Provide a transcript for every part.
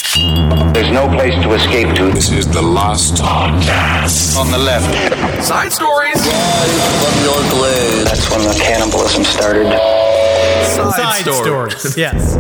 There's no place to escape to. This is the last podcast. On the left. Side stories. That's when the cannibalism started. Side stories. Yes.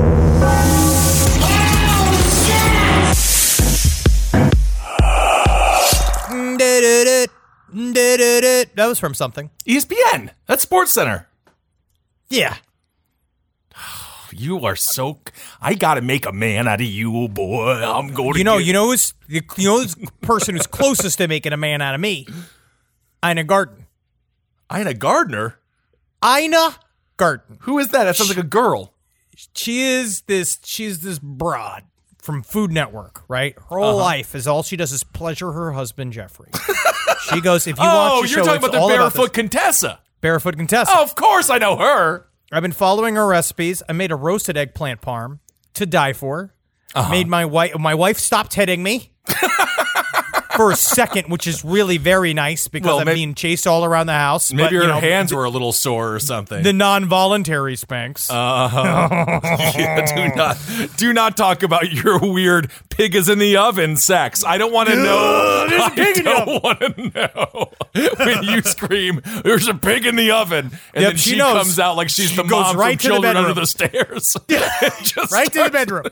That was from something. ESPN. That's Sports Center. Yeah. You are so. I gotta make a man out of you, boy. I'm going to. You know who's the person who's closest to making a man out of me? Ina Garten. Ina Gardner. Ina Garten. Who is that? That sounds like a girl. She's this broad from Food Network, right? Her whole life is all she does is pleasure her husband Jeffrey. She goes, if you watch the show, you're talking about it's all the about Barefoot Contessa. Barefoot Contessa. Oh, of course I know her. I've been following her recipes. I made a roasted eggplant parm to die for. Made my wife stopped hitting me for a second, which is really very nice because I'm being chased all around the house. Maybe but, her hands were a little sore or something. The non-voluntary spanks. Yeah, do not talk about your weird pig is in the oven sex. I don't want to know. I don't want to know when you scream, "There's a pig in the oven," and then she comes out like she's the mom from Children Under the Stairs. Right to the bedroom.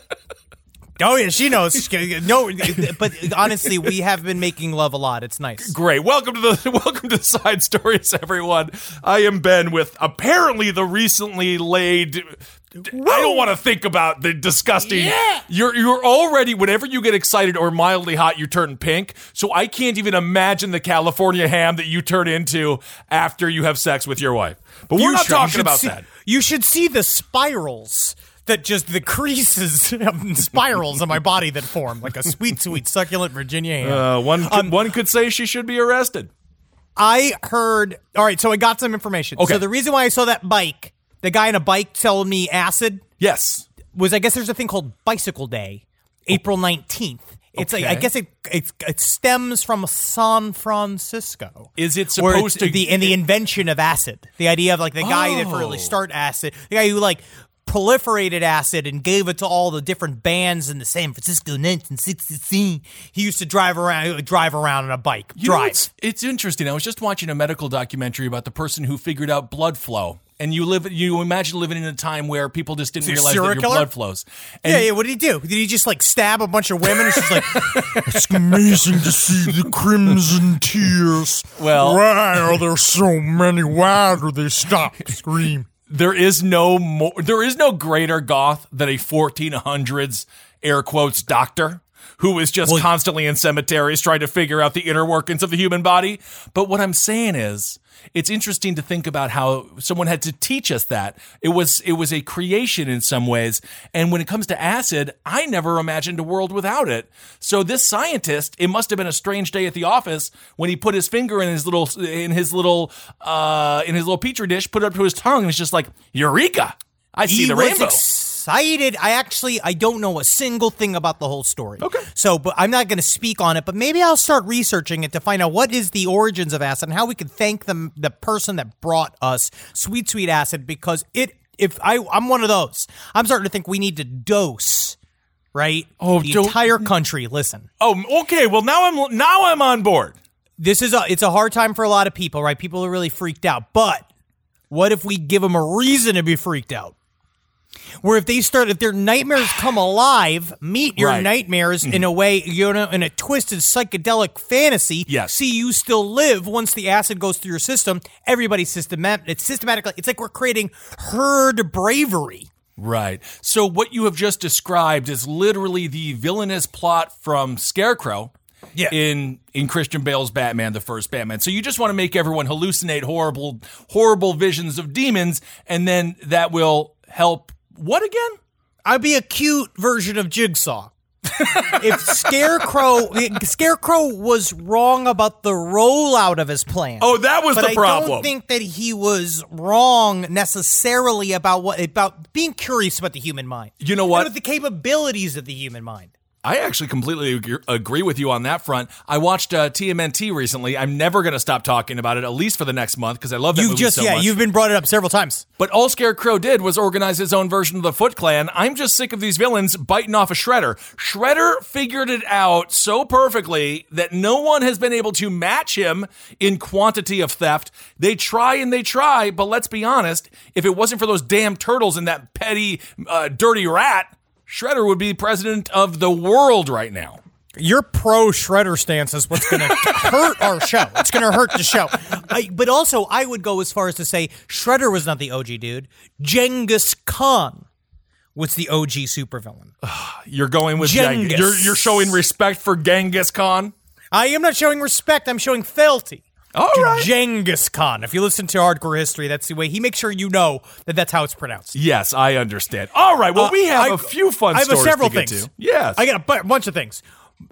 Oh, yeah, she knows. No, but honestly, we have been making love a lot. It's nice. Great. Welcome to Side Stories, everyone. I am Ben with apparently the recently laid. Whoa. I don't want to think about the disgusting. Yeah. You're already, whenever you get excited or mildly hot, you turn pink. So I can't even imagine the California ham that you turn into after you have sex with your wife. But we're not talking about that. You should see the spirals. That just the creases and spirals on my body that form like a sweet, succulent Virginia ham. One could say she should be arrested. I heard. All right, so I got some information. Okay. So the reason why I saw that bike, the guy on a bike telling me acid, yes, was I guess there's a thing called Bicycle Day, April 19th. It's like I guess it stems from San Francisco. Is it supposed to the invention of acid? The idea of like the guy that really started acid, the guy who like proliferated acid and gave it to all the different bands in the San Francisco 1960 He used to drive around on a bike. It's interesting. I was just watching a medical documentary about the person who figured out blood flow. And you imagine living in a time where people just didn't realize that your blood flows. And yeah, what did he do? Did he just like stab a bunch of women? It's just like, it's amazing to see the crimson tears. Well, why are there so many? Why do they stop? Scream. There is no greater goth than a 1400s air quotes doctor who is just constantly in cemeteries trying to figure out the inner workings of the human body. But what I'm saying is, it's interesting to think about how someone had to teach us that. It was a creation in some ways. And when it comes to acid, I never imagined a world without it. So this scientist, it must have been a strange day at the office when he put his finger in his little petri dish, put it up to his tongue, and it's just like, Eureka! I see the rainbow. Excited. I don't know a single thing about the whole story. Okay. So, but I'm not going to speak on it, but maybe I'll start researching it to find out what is the origins of acid and how we can thank the person that brought us sweet acid, because I'm one of those. I'm starting to think we need to dose, right? The entire country. Listen. Oh, okay. Well, now I'm on board. It's a hard time for a lot of people, right? People are really freaked out. But what if we give them a reason to be freaked out? Where if their nightmares come alive, meet your nightmares in a way, in a twisted psychedelic fantasy. Yes. See you still live once the acid goes through your system. Everybody's systematically. It's like we're creating herd bravery. Right. So what you have just described is literally the villainous plot from Scarecrow. Yeah. In Christian Bale's Batman, the first Batman. So you just want to make everyone hallucinate horrible visions of demons, and then that will help. What again? I'd be a cute version of Jigsaw. If Scarecrow was wrong about the rollout of his plan. Oh, that was the problem. I don't think that he was wrong necessarily about being curious about the human mind. You know what? And with the capabilities of the human mind. I actually completely agree with you on that front. I watched TMNT recently. I'm never going to stop talking about it, at least for the next month, because I love that movie so much. You've been brought it up several times. But all Scarecrow did was organize his own version of the Foot Clan. I'm just sick of these villains biting off a Shredder. Shredder figured it out so perfectly that no one has been able to match him in quantity of theft. They try and they try, but let's be honest, if it wasn't for those damn turtles and that petty, dirty rat, Shredder would be president of the world right now. Your pro-Shredder stance is what's going to hurt our show. It's going to hurt the show. But also, I would go as far as to say Shredder was not the OG dude. Genghis Khan was the OG supervillain. You're going with Genghis. You're showing respect for Genghis Khan? I am not showing respect. I'm showing fealty. All right. Genghis Khan. If you listen to Hardcore History, that's the way he makes sure you know that that's how it's pronounced. Yes, I understand. All right. Well, we have a few fun stories several to get things. to. Yes. I got a bunch of things.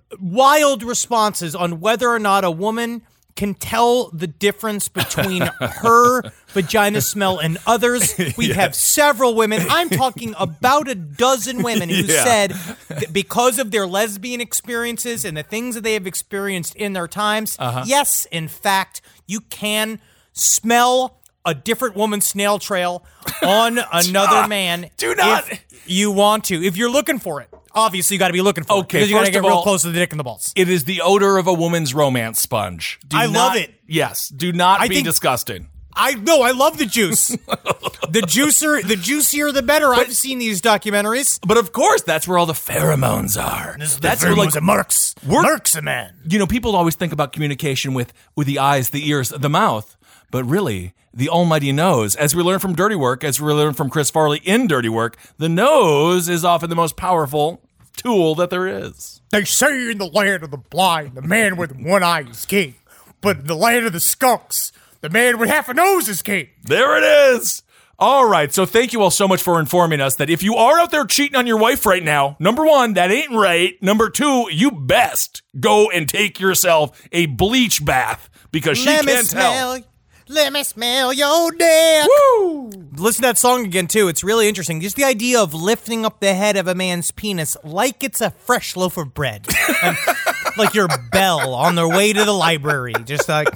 Wild responses on whether or not a woman can tell the difference between her vagina smell and others. We have several women. I'm talking about a dozen women who said that because of their lesbian experiences and the things that they have experienced in their times, yes, in fact, you can smell a different woman's snail trail on another man. Do not. If you want to. If you're looking for it. Obviously, you got to be looking for it. Because you got to get real close to the dick and the balls. It is the odor of a woman's romance sponge. Love it. Yes. Do not be disgusting. I love the juice. The juicier, the better. I've seen these documentaries. But of course, that's where all the pheromones are. That's where Mercs a man. You know, people always think about communication with the eyes, the ears, the mouth. But really, the almighty nose, as we learn from Dirty Work, as we learn from Chris Farley in Dirty Work, the nose is often the most powerful tool that there is. They say in the land of the blind, the man with one eye is king. But in the land of the skunks, the man with half a nose is king. There it is. All right, so thank you all so much for informing us that if you are out there cheating on your wife right now, number one, that ain't right. Number two, you best go and take yourself a bleach bath because she can't tell. Let me smell your dick. Woo! Listen to that song again, too. It's really interesting. Just the idea of lifting up the head of a man's penis like it's a fresh loaf of bread. Like your bell on their way to the library. Just like,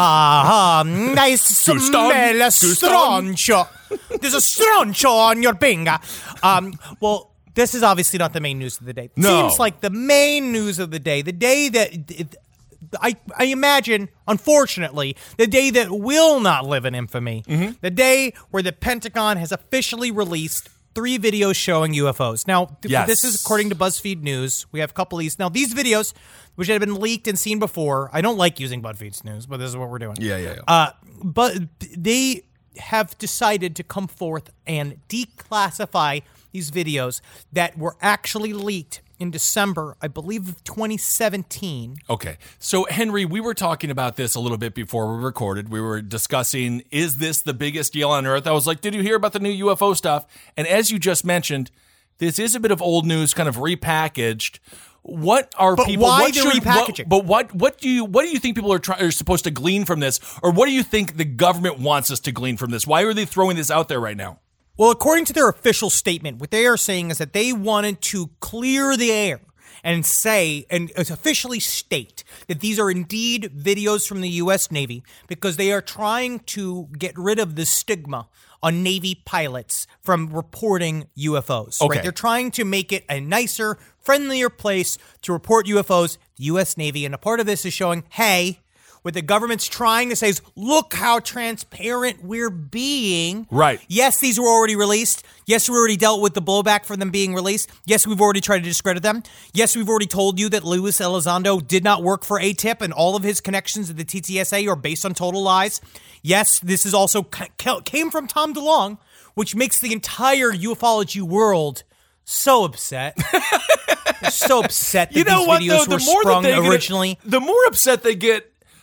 nice smell of stroncho. There's a stroncho on your finger. Well, this is obviously not the main news of the day. No. Seems like the main news of the day that... I imagine, unfortunately, the day that will not live in infamy, the day where the Pentagon has officially released 3 videos showing UFOs. Now, this is according to BuzzFeed News. We have a couple of these. Now, these videos, which had been leaked and seen before, I don't like using BuzzFeed's News, but this is what we're doing. Yeah. But they have decided to come forth and declassify these videos that were actually leaked in December, I believe, of 2017. Okay. So, Henry, we were talking about this a little bit before we recorded. We were discussing, is this the biggest deal on Earth? I was like, did you hear about the new UFO stuff? And as you just mentioned, this is a bit of old news kind of repackaged. What are people... Why the repackaging? What do you think people are supposed to glean from this? Or what do you think the government wants us to glean from this? Why are they throwing this out there right now? Well, according to their official statement, what they are saying is that they wanted to clear the air and say, and officially state, that these are indeed videos from the U.S. Navy because they are trying to get rid of the stigma on Navy pilots from reporting UFOs. Okay. Right? They're trying to make it a nicer, friendlier place to report UFOs, the U.S. Navy. And a part of this is showing, hey, what the government's trying to say is, look how transparent we're being. Right. Yes, these were already released. Yes, we already dealt with the blowback for them being released. Yes, we've already tried to discredit them. Yes, we've already told you that Luis Elizondo did not work for ATIP and all of his connections to the TTSA are based on total lies. Yes, this is also came from Tom DeLonge, which makes the entire ufology world so upset. They're so upset that these videos were sprung originally. The more upset they get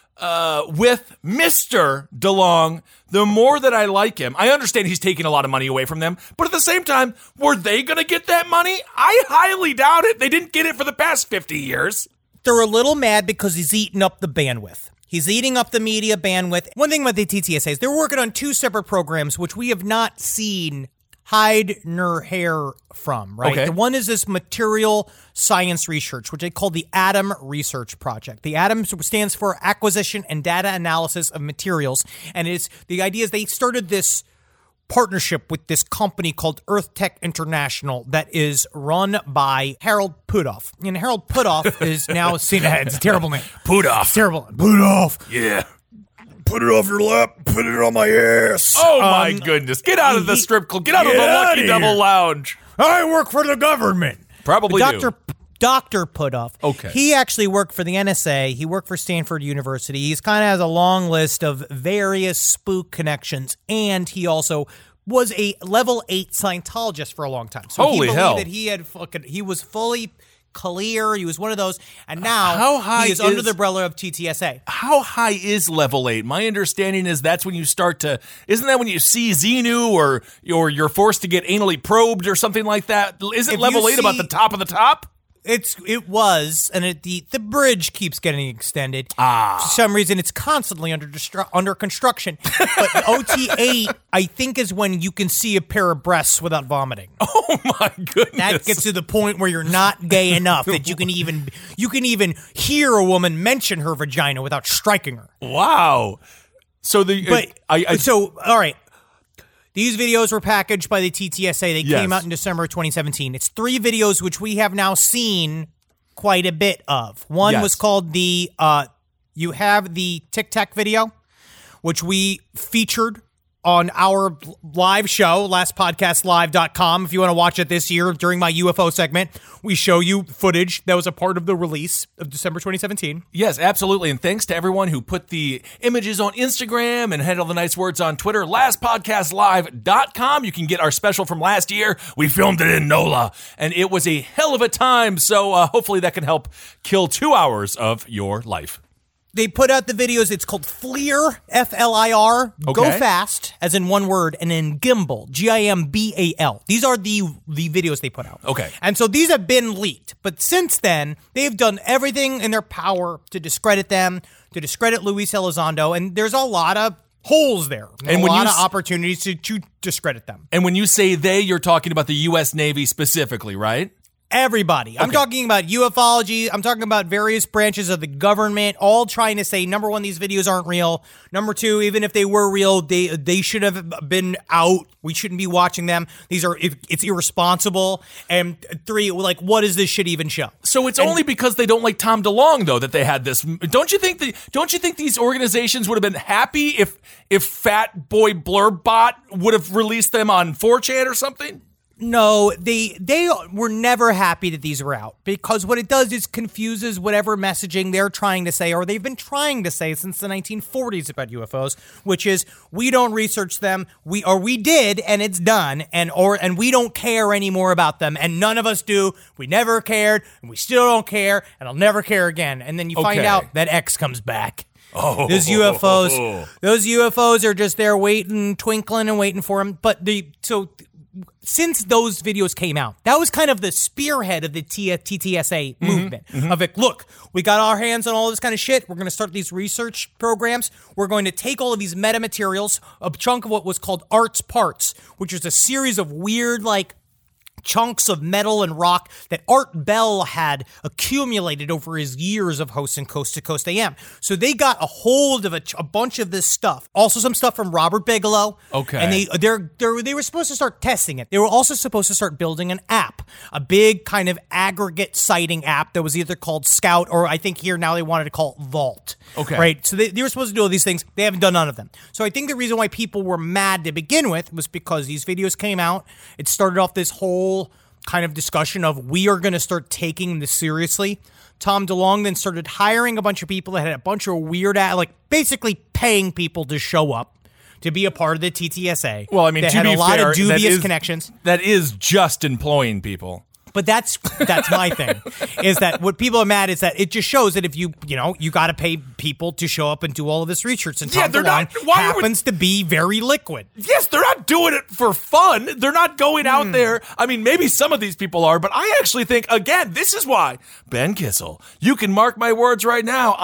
with Mr. DeLonge, the more that I like him. I understand he's taking a lot of money away from them, but at the same time, were they going to get that money? I highly doubt it. They didn't get it for the past 50 years. They're a little mad because he's eating up the bandwidth. He's eating up the media bandwidth. One thing about the TTSA is they're working on 2 separate programs, which we have not seen hide nor hair from, right? Okay. The one is this material science research, which they call the ATOM Research Project. The ATOM stands for Acquisition and Data Analysis of Materials, and the idea is they started this partnership with this company called Earth Tech International that is run by Harold Pudoff. And Harold Pudoff is now seen as a terrible name. Pudoff. Terrible. Pudoff. Yeah. Put it off your lap. Put it on my ass. Oh, my goodness. Get out of the strip club. Get out of the Lucky Double Lounge. I work for the government. Probably do. Dr. Pudoff. Okay. He actually worked for the NSA. He worked for Stanford University. He's kind of has a long list of various spook connections, and he also was a level 8 Scientologist for a long time. So Holy he believed hell. that he was fully clear. He was one of those, and now How high he is under is- the umbrella of TTSA. How high is level 8? My understanding is that's when you start to, isn't that when you see Xenu or you're forced to get anally probed or something like that? Isn't If level you 8 about see- the top of the top? It was, and the bridge keeps getting extended. For some reason, it's constantly under construction. But OT8, I think, is when you can see a pair of breasts without vomiting. Oh my goodness. That gets to the point where you're not gay enough that you can even hear a woman mention her vagina without striking her. Wow. So all right. These videos were packaged by the TTSA. They Yes. came out in December of 2017. It's 3 videos which we have now seen quite a bit of. One Yes. was called you have the Tic Tac video, which we featured on our live show, lastpodcastlive.com. If you want to watch it this year during my UFO segment, we show you footage that was a part of the release of December 2017. Yes, absolutely. And thanks to everyone who put the images on Instagram and had all the nice words on Twitter. LastPodcastLive.com. You can get our special from last year. We filmed it in NOLA, and it was a hell of a time. So hopefully that can help kill 2 hours of your life. They put out the videos. It's called FLIR, F-L-I-R. Go Okay. fast, as in one word, and then Gimbal, G-I-M-B-A-L. These are the videos they put out. Okay. And so these have been leaked. But since then, they've done everything in their power to discredit them, to discredit Luis Elizondo, and there's a lot of holes there. And a when lot you of opportunities to discredit them. And when you say they, you're talking about the U.S. Navy specifically, right? Everybody. I'm talking about ufology. I'm talking about various branches of the government, all trying to say, number one, these videos aren't real. Number two, even if they were real, they should have been out. We shouldn't be watching them. It's irresponsible. And 3, like, what does this shit even show? So it's only because they don't like Tom DeLonge, though, that they had this. Don't you think these organizations would have been happy if Fat Boy Blurbot would have released them on 4chan or something? No, they were never happy that these were out, because what it does is confuses whatever messaging they're trying to say, or they've been trying to say since the 1940s about UFOs, which is, we don't research them, we did and it's done, and we don't care anymore about them, and none of us do. We never cared, and we still don't care, and I'll never care again. And then you find Okay. out that X comes back. Oh. Those UFOs are just there waiting, twinkling and waiting for them. Since those videos came out, that was kind of the spearhead of the TTSA movement. Of it, look, we got our hands on all this kind of shit. We're going to start these research programs. We're going to take all of these metamaterials, a chunk of what was called Art's Parts, which is a series of weird, like, chunks of metal and rock that Art Bell had accumulated over his years of hosting Coast to Coast AM. So they got a hold of a bunch of this stuff. Also some stuff from Robert Bigelow. Okay. And they were supposed to start testing it. They were also supposed to start building an app, a big kind of aggregate sighting app that was either called Scout, or I think here now they wanted to call it Vault. Okay. Right? So they were supposed to do all these things. They haven't done none of them. So I think the reason why people were mad to begin with was because these videos came out. It started off this whole kind of discussion of, we are going to start taking this seriously. Tom DeLonge then started hiring a bunch of people that had a bunch of weird, basically paying people to show up to be a part of the TTSA. Well, I mean, they to had be a lot fair, of dubious that connections. That is just employing people. But that's my thing, is that what people are mad is that it just shows that if you got to pay people to show up and do all of this research. And Tom DeLonge happens to be very liquid. Yes, they're not doing it for fun. They're not going out there. I mean, maybe some of these people are, but I actually think, again, this is why, Ben Kissel, you can mark my words right now. I am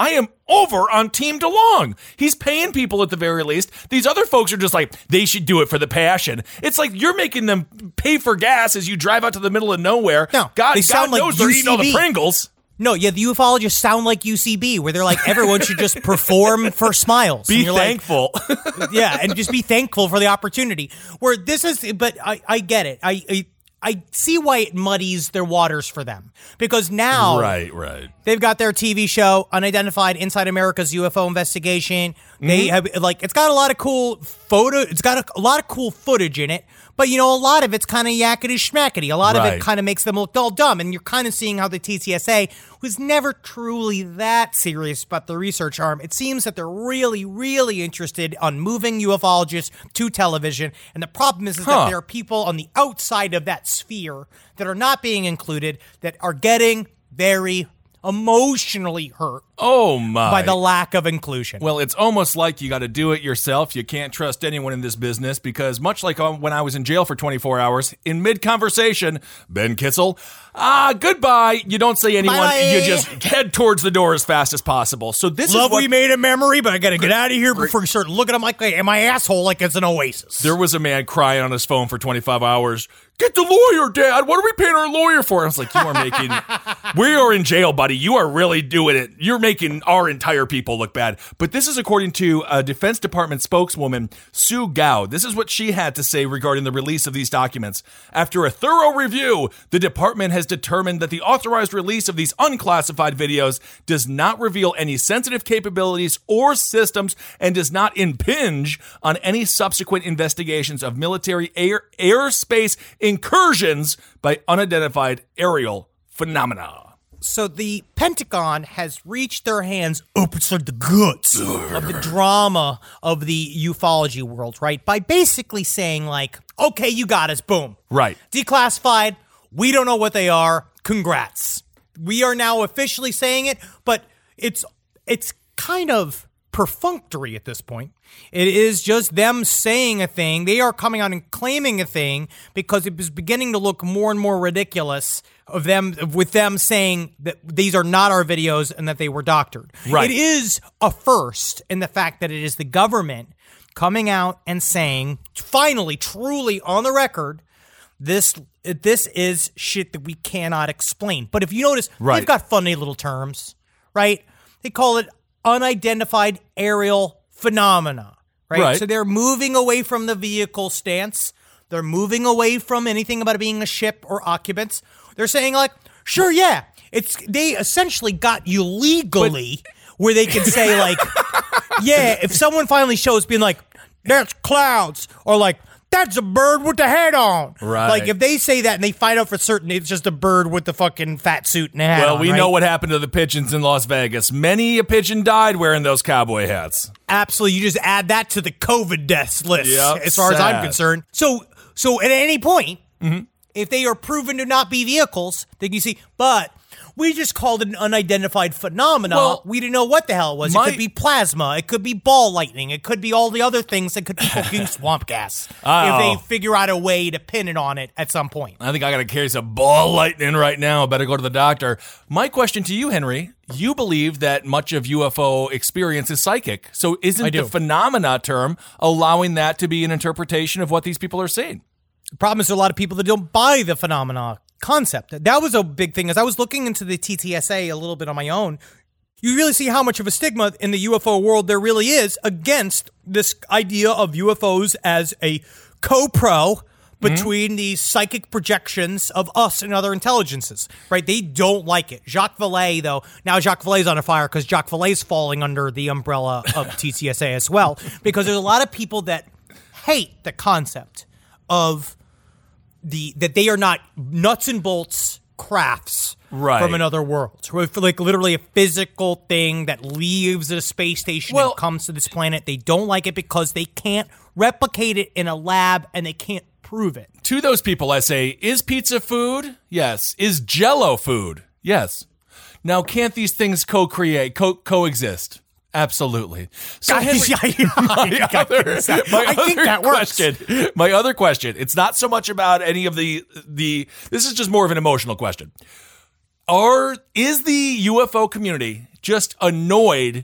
over on Team DeLong. He's paying people at the very least. These other folks are just like, they should do it for the passion. It's like you're making them pay for gas as you drive out to the middle of nowhere. No, God they sound like knows they're eating all the UCB. Pringles. No, yeah, the ufologists sound like UCB, where they're like, everyone should just perform for smiles. Be thankful. Yeah, and just be thankful for the opportunity. Where this is, but I get it. I see why it muddies their waters for them. Because now Right. they've got their TV show, Unidentified Inside America's UFO Investigation. They have, it's got a lot of cool a lot of cool footage in it. But, a lot of it's kind of yakety schmackety. A lot of it kind of makes them look all dumb. And you're kind of seeing how the TTSA was never truly that serious about the research arm. It seems that they're really, really interested on moving ufologists to television. And the problem is that there are people on the outside of that sphere that are not being included that are getting very emotionally hurt Oh my. by the lack of inclusion. Well, it's almost like you got to do it yourself. You can't trust anyone in this business because much like when I was in jail for 24 hours, in mid-conversation, Ben Kitzel, goodbye. You don't say anyone. Bye. You just head towards the door as fast as possible. So this Love is what we made a memory, but I got to get out of here before you start looking at my asshole like it's an oasis. there was a man crying on his phone for 25 hours. Get the lawyer, Dad. What are we paying our lawyer for? I was like, we are in jail, buddy. You are really doing it. You're making our entire people look bad. But this is according to a Defense Department spokeswoman, Sue Gao. This is what she had to say regarding the release of these documents. After a thorough review, the department has determined that the authorized release of these unclassified videos does not reveal any sensitive capabilities or systems and does not impinge on any subsequent investigations of military airspace incursions by unidentified aerial phenomena. So the Pentagon has reached their hands up inside the guts of the drama of the ufology world, right? By basically saying okay, you got us, boom. Right. Declassified, we don't know what they are, congrats. We are now officially saying it, but it's kind of perfunctory at this point. It is just them saying a thing. They are coming out and claiming a thing because it was beginning to look more and more ridiculous with them saying that these are not our videos and that they were doctored. Right. It is a first in the fact that it is the government coming out and saying, finally, truly on the record, this is shit that we cannot explain. But if you notice, they've got funny little terms, right? They call it unidentified aerial phenomena, right? So they're moving away from the vehicle stance. They're moving away from anything about it being a ship or occupants. They're saying sure, yeah. They essentially got you legally where they can say yeah, if someone finally shows being that's clouds or that's a bird with the head on. Right. If they say that and they find out for certain it's just a bird with the fucking fat suit and hat on, we know what happened to the pigeons in Las Vegas. Many a pigeon died wearing those cowboy hats. Absolutely. You just add that to the COVID deaths list, as far as sad. I'm concerned. So at any point, if they are proven to not be vehicles, then you see, but we just called it an unidentified phenomena. Well, we didn't know what the hell it was. It could be plasma. It could be ball lightning. It could be all the other things that could be fucking swamp gas. If they figure out a way to pin it on it at some point. I think I got to carry some ball lightning right now. Better go to the doctor. My question to you, Henry, you believe that much of UFO experience is psychic. So isn't the phenomena term allowing that to be an interpretation of what these people are seeing? The problem is there are a lot of people that don't buy the phenomena concept. That was a big thing. As I was looking into the TTSA a little bit on my own, you really see how much of a stigma in the UFO world there really is against this idea of UFOs as a co-pro between these psychic projections of us and other intelligences, right? They don't like it. Jacques Vallée, though, now Jacques Vallée's on a fire because Jacques Vallée's falling under the umbrella of TTSA as well, because there's a lot of people that hate the concept of that they are not nuts and bolts crafts from another world. Literally a physical thing that leaves a space station and comes to this planet. They don't like it because they can't replicate it in a lab and they can't prove it. To those people, I say, is pizza food? Yes. Is Jell-O food? Yes. Now, can't these things coexist? Absolutely. So, Henry, my other question, it's not so much about any of the this is just more of an emotional question. Is the UFO community just annoyed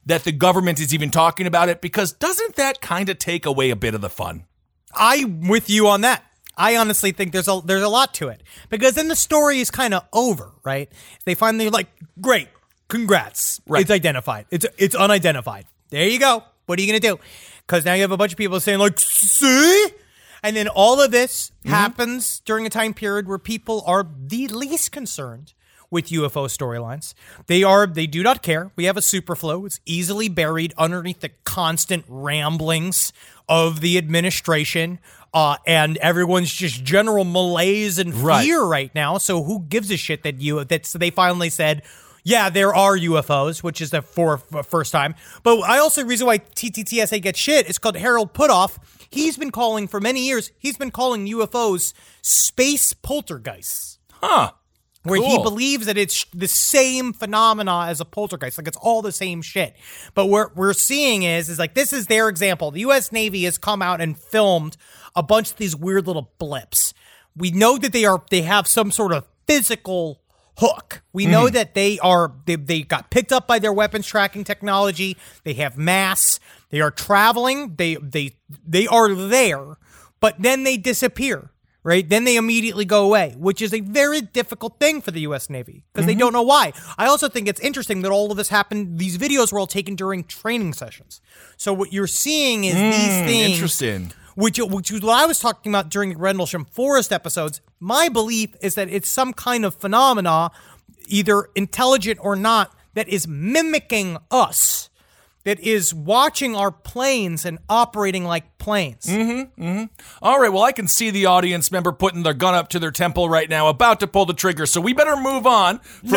that the government is even talking about it, because doesn't that kind of take away a bit of the fun? I'm with you on that. I honestly think there's a lot to it, because then the story is kind of over, right? They finally like, great, congrats, right. It's identified. It's unidentified. There you go. What are you gonna do? Because now you have a bunch of people saying like, see, and then all of this happens during a time period where people are the least concerned with UFO storylines. They do not care. We have a superflu. It's easily buried underneath the constant ramblings of the administration, and everyone's just general malaise and fear right now. So who gives a shit that they finally said, yeah, there are UFOs, which is the first time. But the reason why TTTSA gets shit is called Harold Putoff. He's been calling for many years. He's been calling UFOs space poltergeists. Huh. Where cool. he believes that it's the same phenomena as a poltergeist, like it's all the same shit. But what we're seeing is like, this is their example. The U.S. Navy has come out and filmed a bunch of these weird little blips. We know that they have some sort of physical hook. We know that they got picked up by their weapons tracking technology. They have mass. They are traveling. They are there, but then they disappear. Right? Then they immediately go away, which is a very difficult thing for the U.S. Navy because they don't know why. I also think it's interesting that all of this happened. These videos were all taken during training sessions. So what you're seeing is these things. Interesting. Which is what I was talking about during the Rendlesham Forest episodes. My belief is that it's some kind of phenomena, either intelligent or not, that is mimicking us. That is watching our planes and operating like planes. All right, well, I can see the audience member putting their gun up to their temple right now, about to pull the trigger, so we better move on from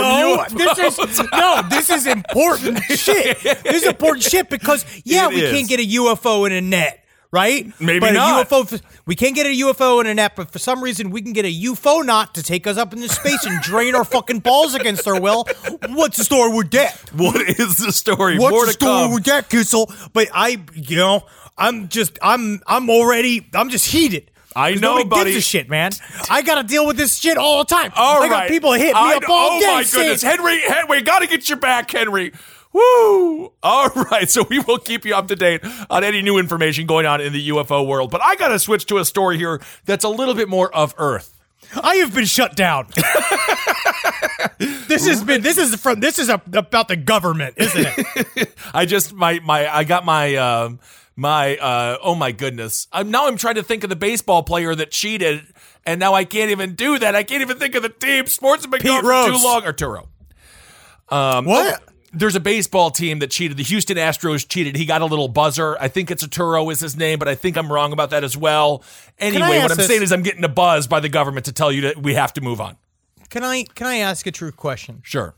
UFOs. This is important shit. This is important shit because, we can't get a UFO in a net, right? Maybe but not. We can't get a UFO in a net, but for some reason we can get a UFO knot to take us up into space and drain our fucking balls against our will. What's the story with that? What is the story? What's More the to story come. with that, Kissel? But I'm just heated. I know, Nobody buddy. gives a shit, man. I gotta deal with this shit all the time. All I got right. people hitting me up all day. Oh my goodness, Henry, gotta get your back, Henry. Woo! All right, so we will keep you up to date on any new information going on in the UFO world. But I got to switch to a story here that's a little bit more of Earth. I have been shut down. This is about the government, isn't it? Oh my goodness. I'm trying to think of the baseball player that cheated, and now I can't even do that. I can't even think of the team. Sports have been going for too long. Arturo. What? There's a baseball team that cheated. The Houston Astros cheated. He got a little buzzer. I think it's Arturo is his name, but I think I'm wrong about that as well. Anyway, what I'm saying is I'm getting a buzz by the government to tell you that we have to move on. Can I ask a true question? Sure.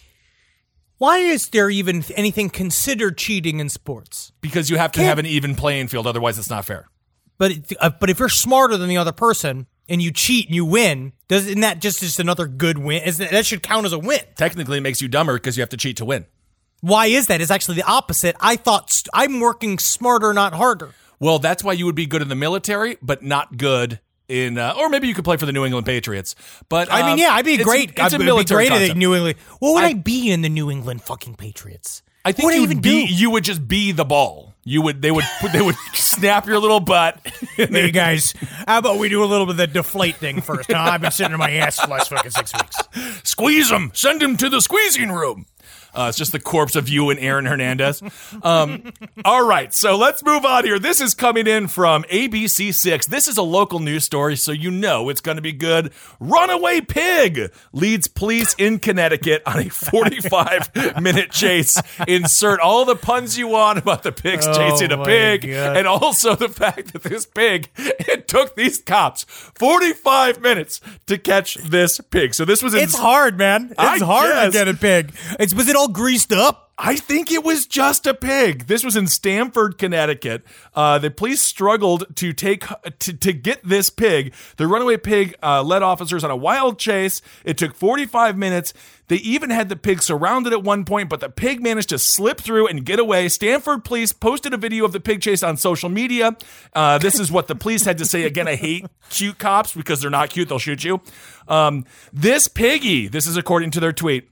Why is there even anything considered cheating in sports? Because you have to have an even playing field. Otherwise, it's not fair. But if you're smarter than the other person and you cheat and you win, isn't that just another good win? That should count as a win. Technically, it makes you dumber because you have to cheat to win. Why is that? It's actually the opposite. I thought I'm working smarter, not harder. Well, that's why you would be good in the military, but not good in, or maybe you could play for the New England Patriots. But I'd be great. It's a military in the New England. What would I be in the New England fucking Patriots? I think you would just be the ball. They would snap your little butt. Hey guys, how about we do a little bit of the deflate thing first? Huh? I've been sitting on my ass for the last fucking 6 weeks. Squeeze him. Send him to the squeezing room. It's just the corpse of you and Aaron Hernandez. All right, so let's move on here. This is coming in from ABC6. This is a local news story, so you know it's going to be good. Runaway pig leads police in Connecticut on a 45-minute chase. Insert all the puns you want about the pigs chasing a pig, and also the fact that this pig, it took these cops 45 minutes to catch this pig. So this was It's hard, man. It's hard to get a pig. Was it all greased up? I think it was just a pig. This was in Stamford, Connecticut. The police struggled to get this pig. The runaway pig led officers on a wild chase. It took 45 minutes. They even had the pig surrounded at one point, but the pig managed to slip through and get away. Stamford police posted a video of the pig chase on social media. This is what the police had to say. Again, I hate cute cops because they're not cute. They'll shoot you. This piggy, this is according to their tweet,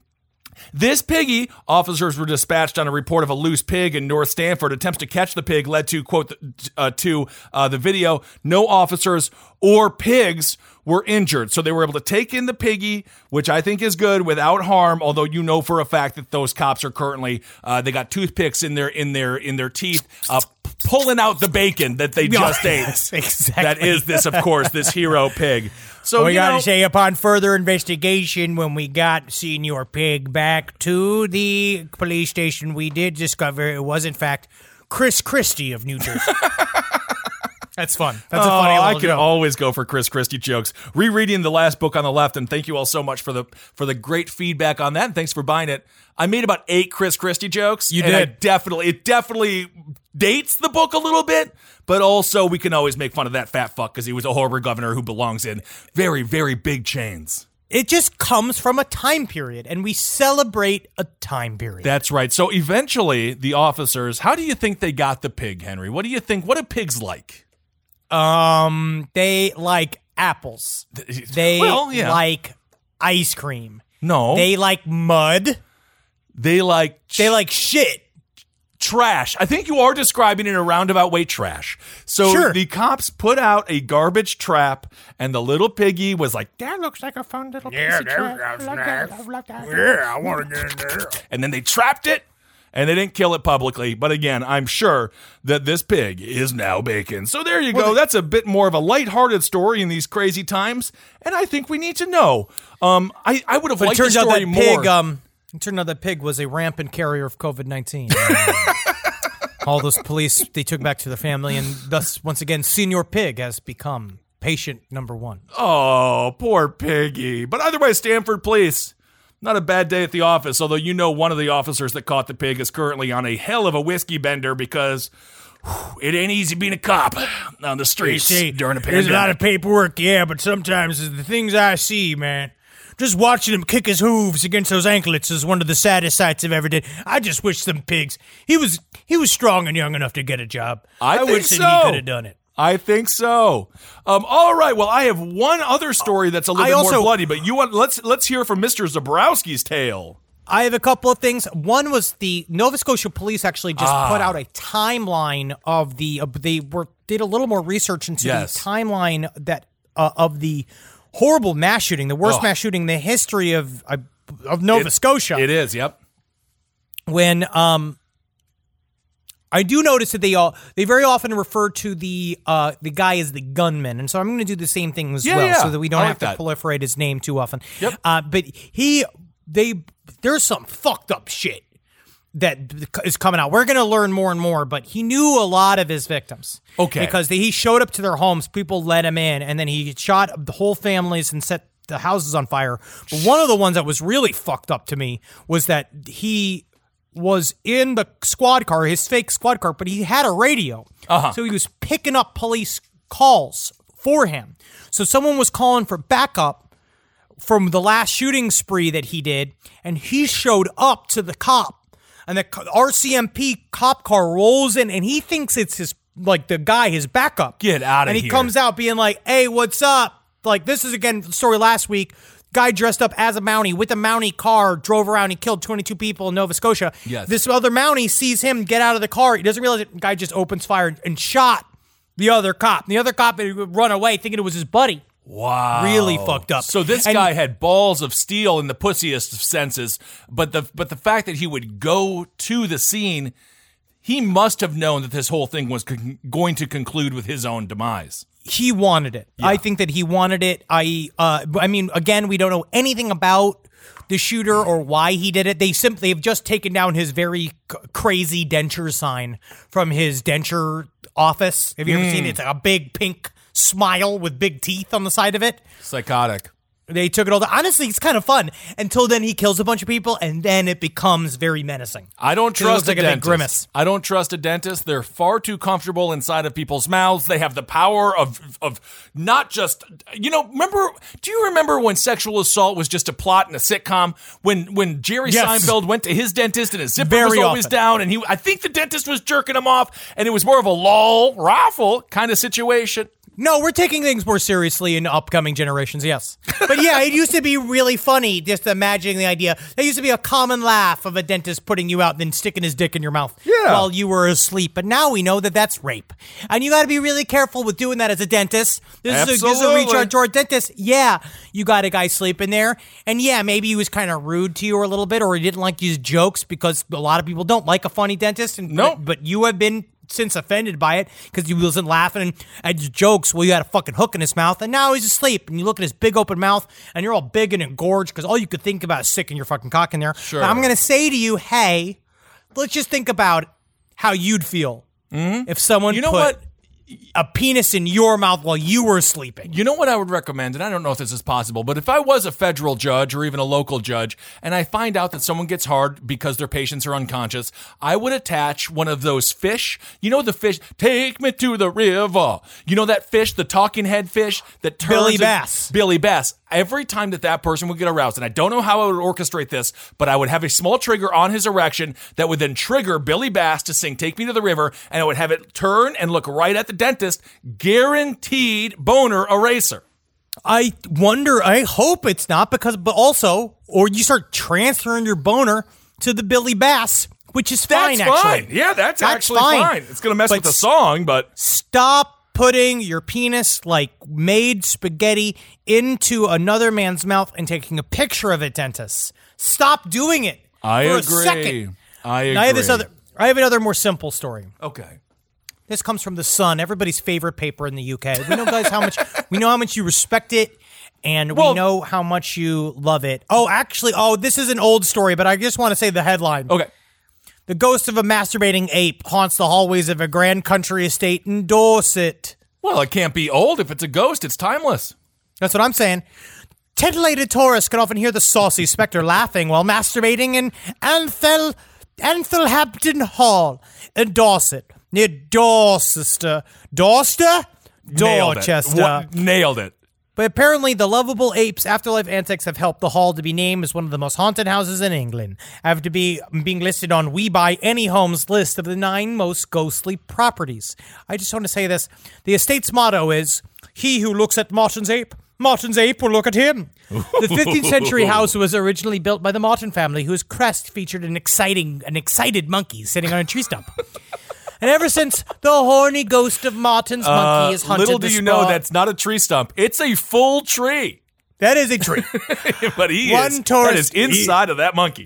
This piggy, officers were dispatched on a report of a loose pig in North Stamford. Attempts to catch the pig led to, quote, the video, no officers or pigs were injured. So they were able to take in the piggy, which I think is good, without harm, although you know for a fact that those cops are currently, they got toothpicks in their teeth, pulling out the bacon that they just ate. Yes, exactly. That is this, of course, this hero pig. So we got to say, upon further investigation, when we got Senior Pig back to the police station, we did discover it was, in fact, Chris Christie of New Jersey. That's fun. That's a funny little I can joke. always go for Chris Christie jokes. Rereading The Last Book on the Left, and thank you all so much for the great feedback on that, and thanks for buying it. I made about 8 Chris Christie jokes. You and did. It definitely dates the book a little bit, but also we can always make fun of that fat fuck because he was a horrible governor who belongs in very, very big chains. It just comes from a time period, and we celebrate a time period. That's right. So eventually, the officers, how do you think they got the pig, Henry? What do you think? What do pigs like? They like apples. They like ice cream. No. They like mud. They like shit. Trash. I think you are describing in a roundabout way trash. So Sure. the cops put out a garbage trap, and the little piggy was like, that looks like a fun little piece of trash. Yeah, I want to get in there. And then they trapped it, and they didn't kill it publicly. But again, I'm sure that this pig is now bacon. So there you go. That's a bit more of a lighthearted story in these crazy times, and I think we need to know. I would have liked the story more. It turned out that pig was a rampant carrier of COVID-19. All those police, they took back to the family, and thus, once again, Senior Pig has become patient number 1. Oh, poor piggy. But otherwise, Stamford Police, not a bad day at the office, although you know one of the officers that caught the pig is currently on a hell of a whiskey bender because it ain't easy being a cop on the streets during a pandemic. There's a lot of paperwork, yeah, but sometimes the things I see, man, just watching him kick his hooves against those anklets is one of the saddest sights I've ever did. I just wish them pigs. He was strong and young enough to get a job. I wish that he could have done it. I think so. All right. Well, I have one other story that's a little bit more bloody, but let's hear from Mr. Zabrowski's tale. I have a couple of things. One was the Nova Scotia Police actually just put out a timeline of did a little more research into the timeline that of the horrible mass shooting, the worst mass shooting in the history of Nova Scotia. It is, yep. When I do notice that they very often refer to the guy as the gunman, and so I'm going to do the same thing as well, so that we don't have to proliferate his name too often. Yep. But there's some fucked up shit that is coming out. We're going to learn more and more, but he knew a lot of his victims. Okay. Because he showed up to their homes, people let him in, and then he shot the whole families and set the houses on fire. But one of the ones that was really fucked up to me was that he was in the squad car, his fake squad car, but he had a radio. So he was picking up police calls for him. So someone was calling for backup from the last shooting spree that he did, and he showed up to the cop. And the RCMP cop car rolls in, and he thinks it's his backup. Get out of here. And he comes out being like, hey, what's up? Like, this is, again, the story last week. Guy dressed up as a Mountie with a Mountie car, drove around, he killed 22 people in Nova Scotia. Yes. This other Mountie sees him get out of the car. He doesn't realize it. The guy just opens fire and shot the other cop. And the other cop had run away thinking it was his buddy. Wow. Really fucked up. So this guy had balls of steel in the pussiest of senses, but the fact that he would go to the scene, he must have known that this whole thing was going to conclude with his own demise. He wanted it. Yeah. I think that he wanted it. I mean, again, we don't know anything about the shooter or why he did it. They simply have just taken down his very crazy denture sign from his denture office. Have you ever seen it? It's like a big pink smile with big teeth on the side of it. Psychotic. They took it all down. Honestly, it's kind of fun until then he kills a bunch of people and then it becomes very menacing. I don't trust a dentist. Big grimace. I don't trust a dentist. They're far too comfortable inside of people's mouths. They have the power of not just, do you remember when sexual assault was just a plot in a sitcom? When Jerry Seinfeld went to his dentist and his zipper was always down and I think the dentist was jerking him off and it was more of a lull, raffle kind of situation. No, we're taking things more seriously in upcoming generations, yes. But yeah, it used to be really funny just imagining the idea. There used to be a common laugh of a dentist putting you out and then sticking his dick in your mouth while you were asleep. But now we know that that's rape. And you got to be really careful with doing that as a dentist. This is a reach out to our dentist. Yeah, you got a guy sleeping there. And yeah, maybe he was kind of rude to you a little bit, or he didn't like his jokes, because a lot of people don't like a funny dentist. But you have been since offended by it because he wasn't laughing at your jokes. Well, you had a fucking hook in his mouth, and now he's asleep, and you look at his big open mouth, and you're all big and engorged because all you could think about is sticking your fucking cock in there. Sure. Now, I'm going to say to you, hey, let's just think about how you'd feel if someone put a penis in your mouth while you were sleeping. You know what I would recommend, and I don't know if this is possible, but if I was a federal judge or even a local judge, and I find out that someone gets hard because their patients are unconscious, I would attach one of those fish. You know the fish, take me to the river. You know that fish, the talking head fish that turns... Billy Bass. Billy Bass. Every time that person would get aroused, and I don't know how I would orchestrate this, but I would have a small trigger on his erection that would then trigger Billy Bass to sing Take Me to the River, and I would have it turn and look right at the dentist. Guaranteed boner eraser. I wonder, I hope it's not, or you start transferring your boner to the Billy Bass, which is fine, That's actually. fine. Yeah, that's actually fine. It's going to mess with the song, but... Stop putting your penis like made spaghetti into another man's mouth and taking a picture of it, dentists. Stop doing it. I for agree. A second. I agree. Now, I have another more simple story. Okay. This comes from The Sun, everybody's favorite paper in the UK. We know, guys, how much you respect it, and we know how much you love it. This is an old story, but I just want to say the headline. Okay. The ghost of a masturbating ape haunts the hallways of a grand country estate in Dorset. Well, it can't be old. If it's a ghost, it's timeless. That's what I'm saying. Titillated tourists can often hear the saucy specter laughing while masturbating in Anthelhampton Hall in Dorset, near Dorchester. Dorchester? Nailed it. But apparently, the lovable ape's afterlife antics have helped the hall to be named as one of the most haunted houses in England, after being listed on We Buy Any Home's list of the 9 most ghostly properties. I just want to say this. The estate's motto is, "He who looks at Martin's ape will look at him." The 15th century house was originally built by the Martin family, whose crest featured an excited monkey sitting on a tree stump. And ever since, the horny ghost of Martin's monkey has hunted little do you know, that's not a tree stump. It's a full tree. That is a tree. But that is inside of that monkey.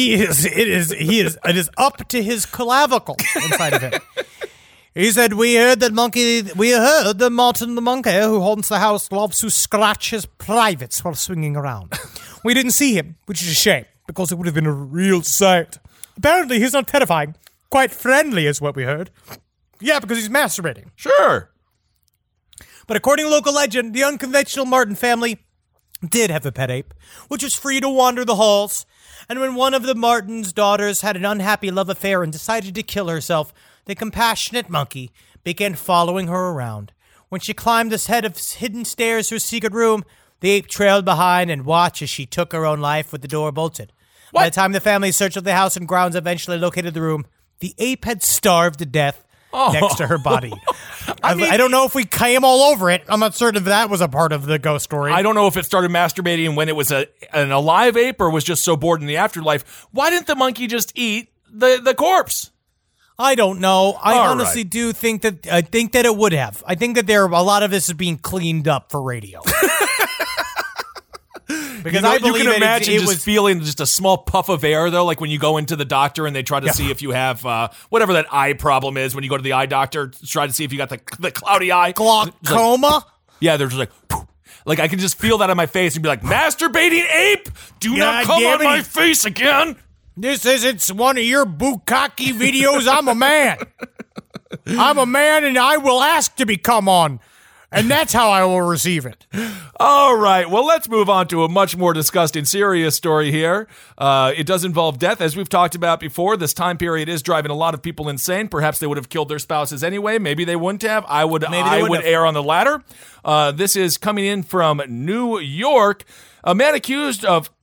It is up to his clavicle inside of him. He said, we heard that Martin the monkey, who haunts the house, loves to scratch his privates while swinging around. We didn't see him, which is a shame, because it would have been a real sight. Apparently, he's not terrifying. Quite friendly is what we heard. Yeah, because he's masturbating. Sure. But according to local legend, the unconventional Martin family did have a pet ape, which was free to wander the halls. And when one of the Martins' daughters had an unhappy love affair and decided to kill herself, the compassionate monkey began following her around. When she climbed the head of hidden stairs to a secret room, the ape trailed behind and watched as she took her own life with the door bolted. By the time the family searched the house and grounds eventually located the room, the ape had starved to death next to her body. I don't know if we came all over it. I'm not certain if that was a part of the ghost story. I don't know if it started masturbating when it was an alive ape or was just so bored in the afterlife. Why didn't the monkey just eat the corpse? I don't know. I honestly do think that it would have. I think that a lot of this is being cleaned up for radio. Because I believe you can imagine feeling just a small puff of air, though, like when you go into the doctor and they try to see if you have whatever that eye problem is when you go to the eye doctor, try to see if you got the cloudy eye. Glaucoma? Yeah, they're just like I can just feel that on my face and be like, masturbating ape, do not come on my face again. This isn't one of your bukkake videos. I'm a man. I'm a man and I will ask to be come on. And that's how I will receive it. All right. Well, let's move on to a much more disgusting, serious story here. It does involve death. As we've talked about before, this time period is driving a lot of people insane. Perhaps they would have killed their spouses anyway. Maybe they wouldn't have. I would err on the latter. This is coming in from New York. A man accused of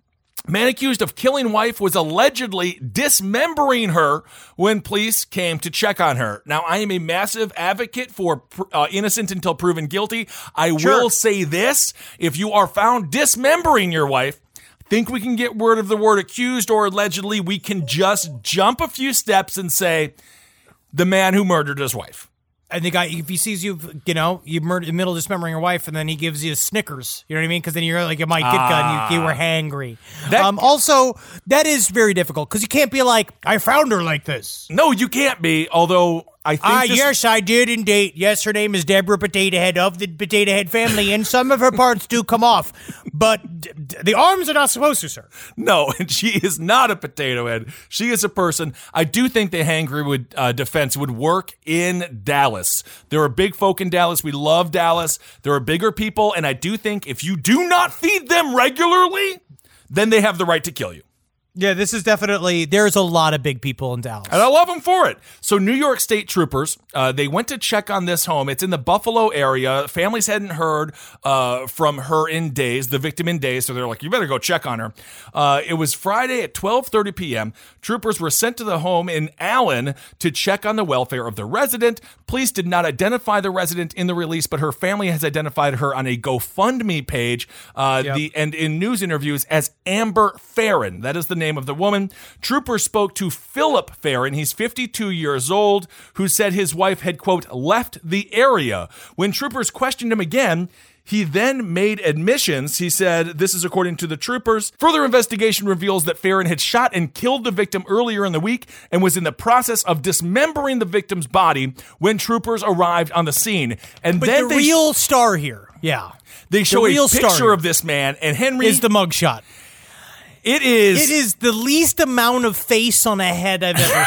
Man accused of killing wife was allegedly dismembering her when police came to check on her. Now, I am a massive advocate for innocent until proven guilty. I will say this. If you are found dismembering your wife, think we can get rid of the word accused or allegedly. We can just jump a few steps and say the man who murdered his wife. And the guy, if he sees you, you murder in the middle of dismembering your wife, and then he gives you a Snickers, you know what I mean? Because then you're like, it might get gun. You were hangry. Also, that is very difficult because you can't be like, I found her like this. No, you can't be. Although I think yes, I did indeed. Yes, her name is Deborah Potato Head of the Potato Head family, and some of her parts do come off, but the arms are not supposed to, sir. No, and she is not a potato head. She is a person. I do think the hangry defense would work in Dallas. There are big folk in Dallas. We love Dallas. There are bigger people, and I do think if you do not feed them regularly, then they have the right to kill you. Yeah, this is definitely, there's a lot of big people in Dallas. And I love them for it. So New York State troopers, they went to check on this home. It's in the Buffalo area. Families hadn't heard from her in days, the victim in days, so they're like, you better go check on her. It was Friday at 12:30 p.m. Troopers were sent to the home in Allen to check on the welfare of the resident. Police did not identify the resident in the release, but her family has identified her on a GoFundMe page and in news interviews as Amber Farron. That is the name of the woman. Troopers spoke to Philip Farron, he's 52 years old, who said his wife had, quote, left the area. When troopers questioned him again, he then made admissions. He said, this is according to the troopers. Further investigation reveals that Farron had shot and killed the victim earlier in the week and was in the process of dismembering the victim's body when troopers arrived on the scene. And but then the real star here, they show a picture of this man, and Henry is the mugshot. It is the least amount of face on a head I've ever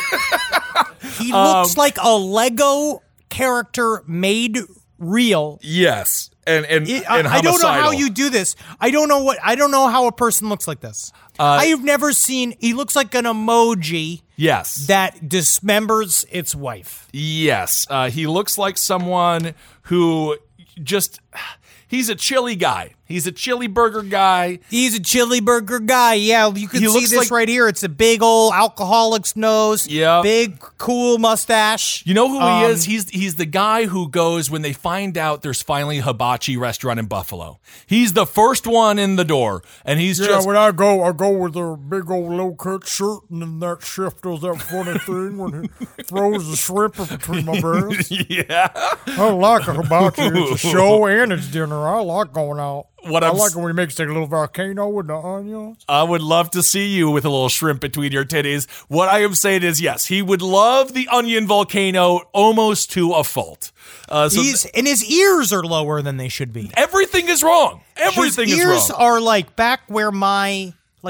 seen. He looks like a Lego character made real. Yes. And I don't know how you do this. I don't know how a person looks like this. I've never seen, he looks like an emoji. Yes. That dismembers its wife. Yes. He looks like someone who just, he's a chili guy. He's a chili burger guy. He's a chili burger guy. Yeah, you can see this right here. It's a big old alcoholic's nose. Yeah. Big, cool mustache. You know who he is? He's the guy who goes when they find out there's finally a hibachi restaurant in Buffalo. He's the first one in the door. And he's when I go with a big old low-cut shirt, and then that chef does that funny thing when he throws the shrimp in between my breasts. Yeah. I like a hibachi. It's a show and it's dinner. I like going out. I like it when he makes like a little volcano with the onions. I would love to see you with a little shrimp between your titties. What I am saying is, yes, he would love the onion volcano almost to a fault. And his ears are lower than they should be. Everything is wrong. Everything is wrong. His ears are like back where my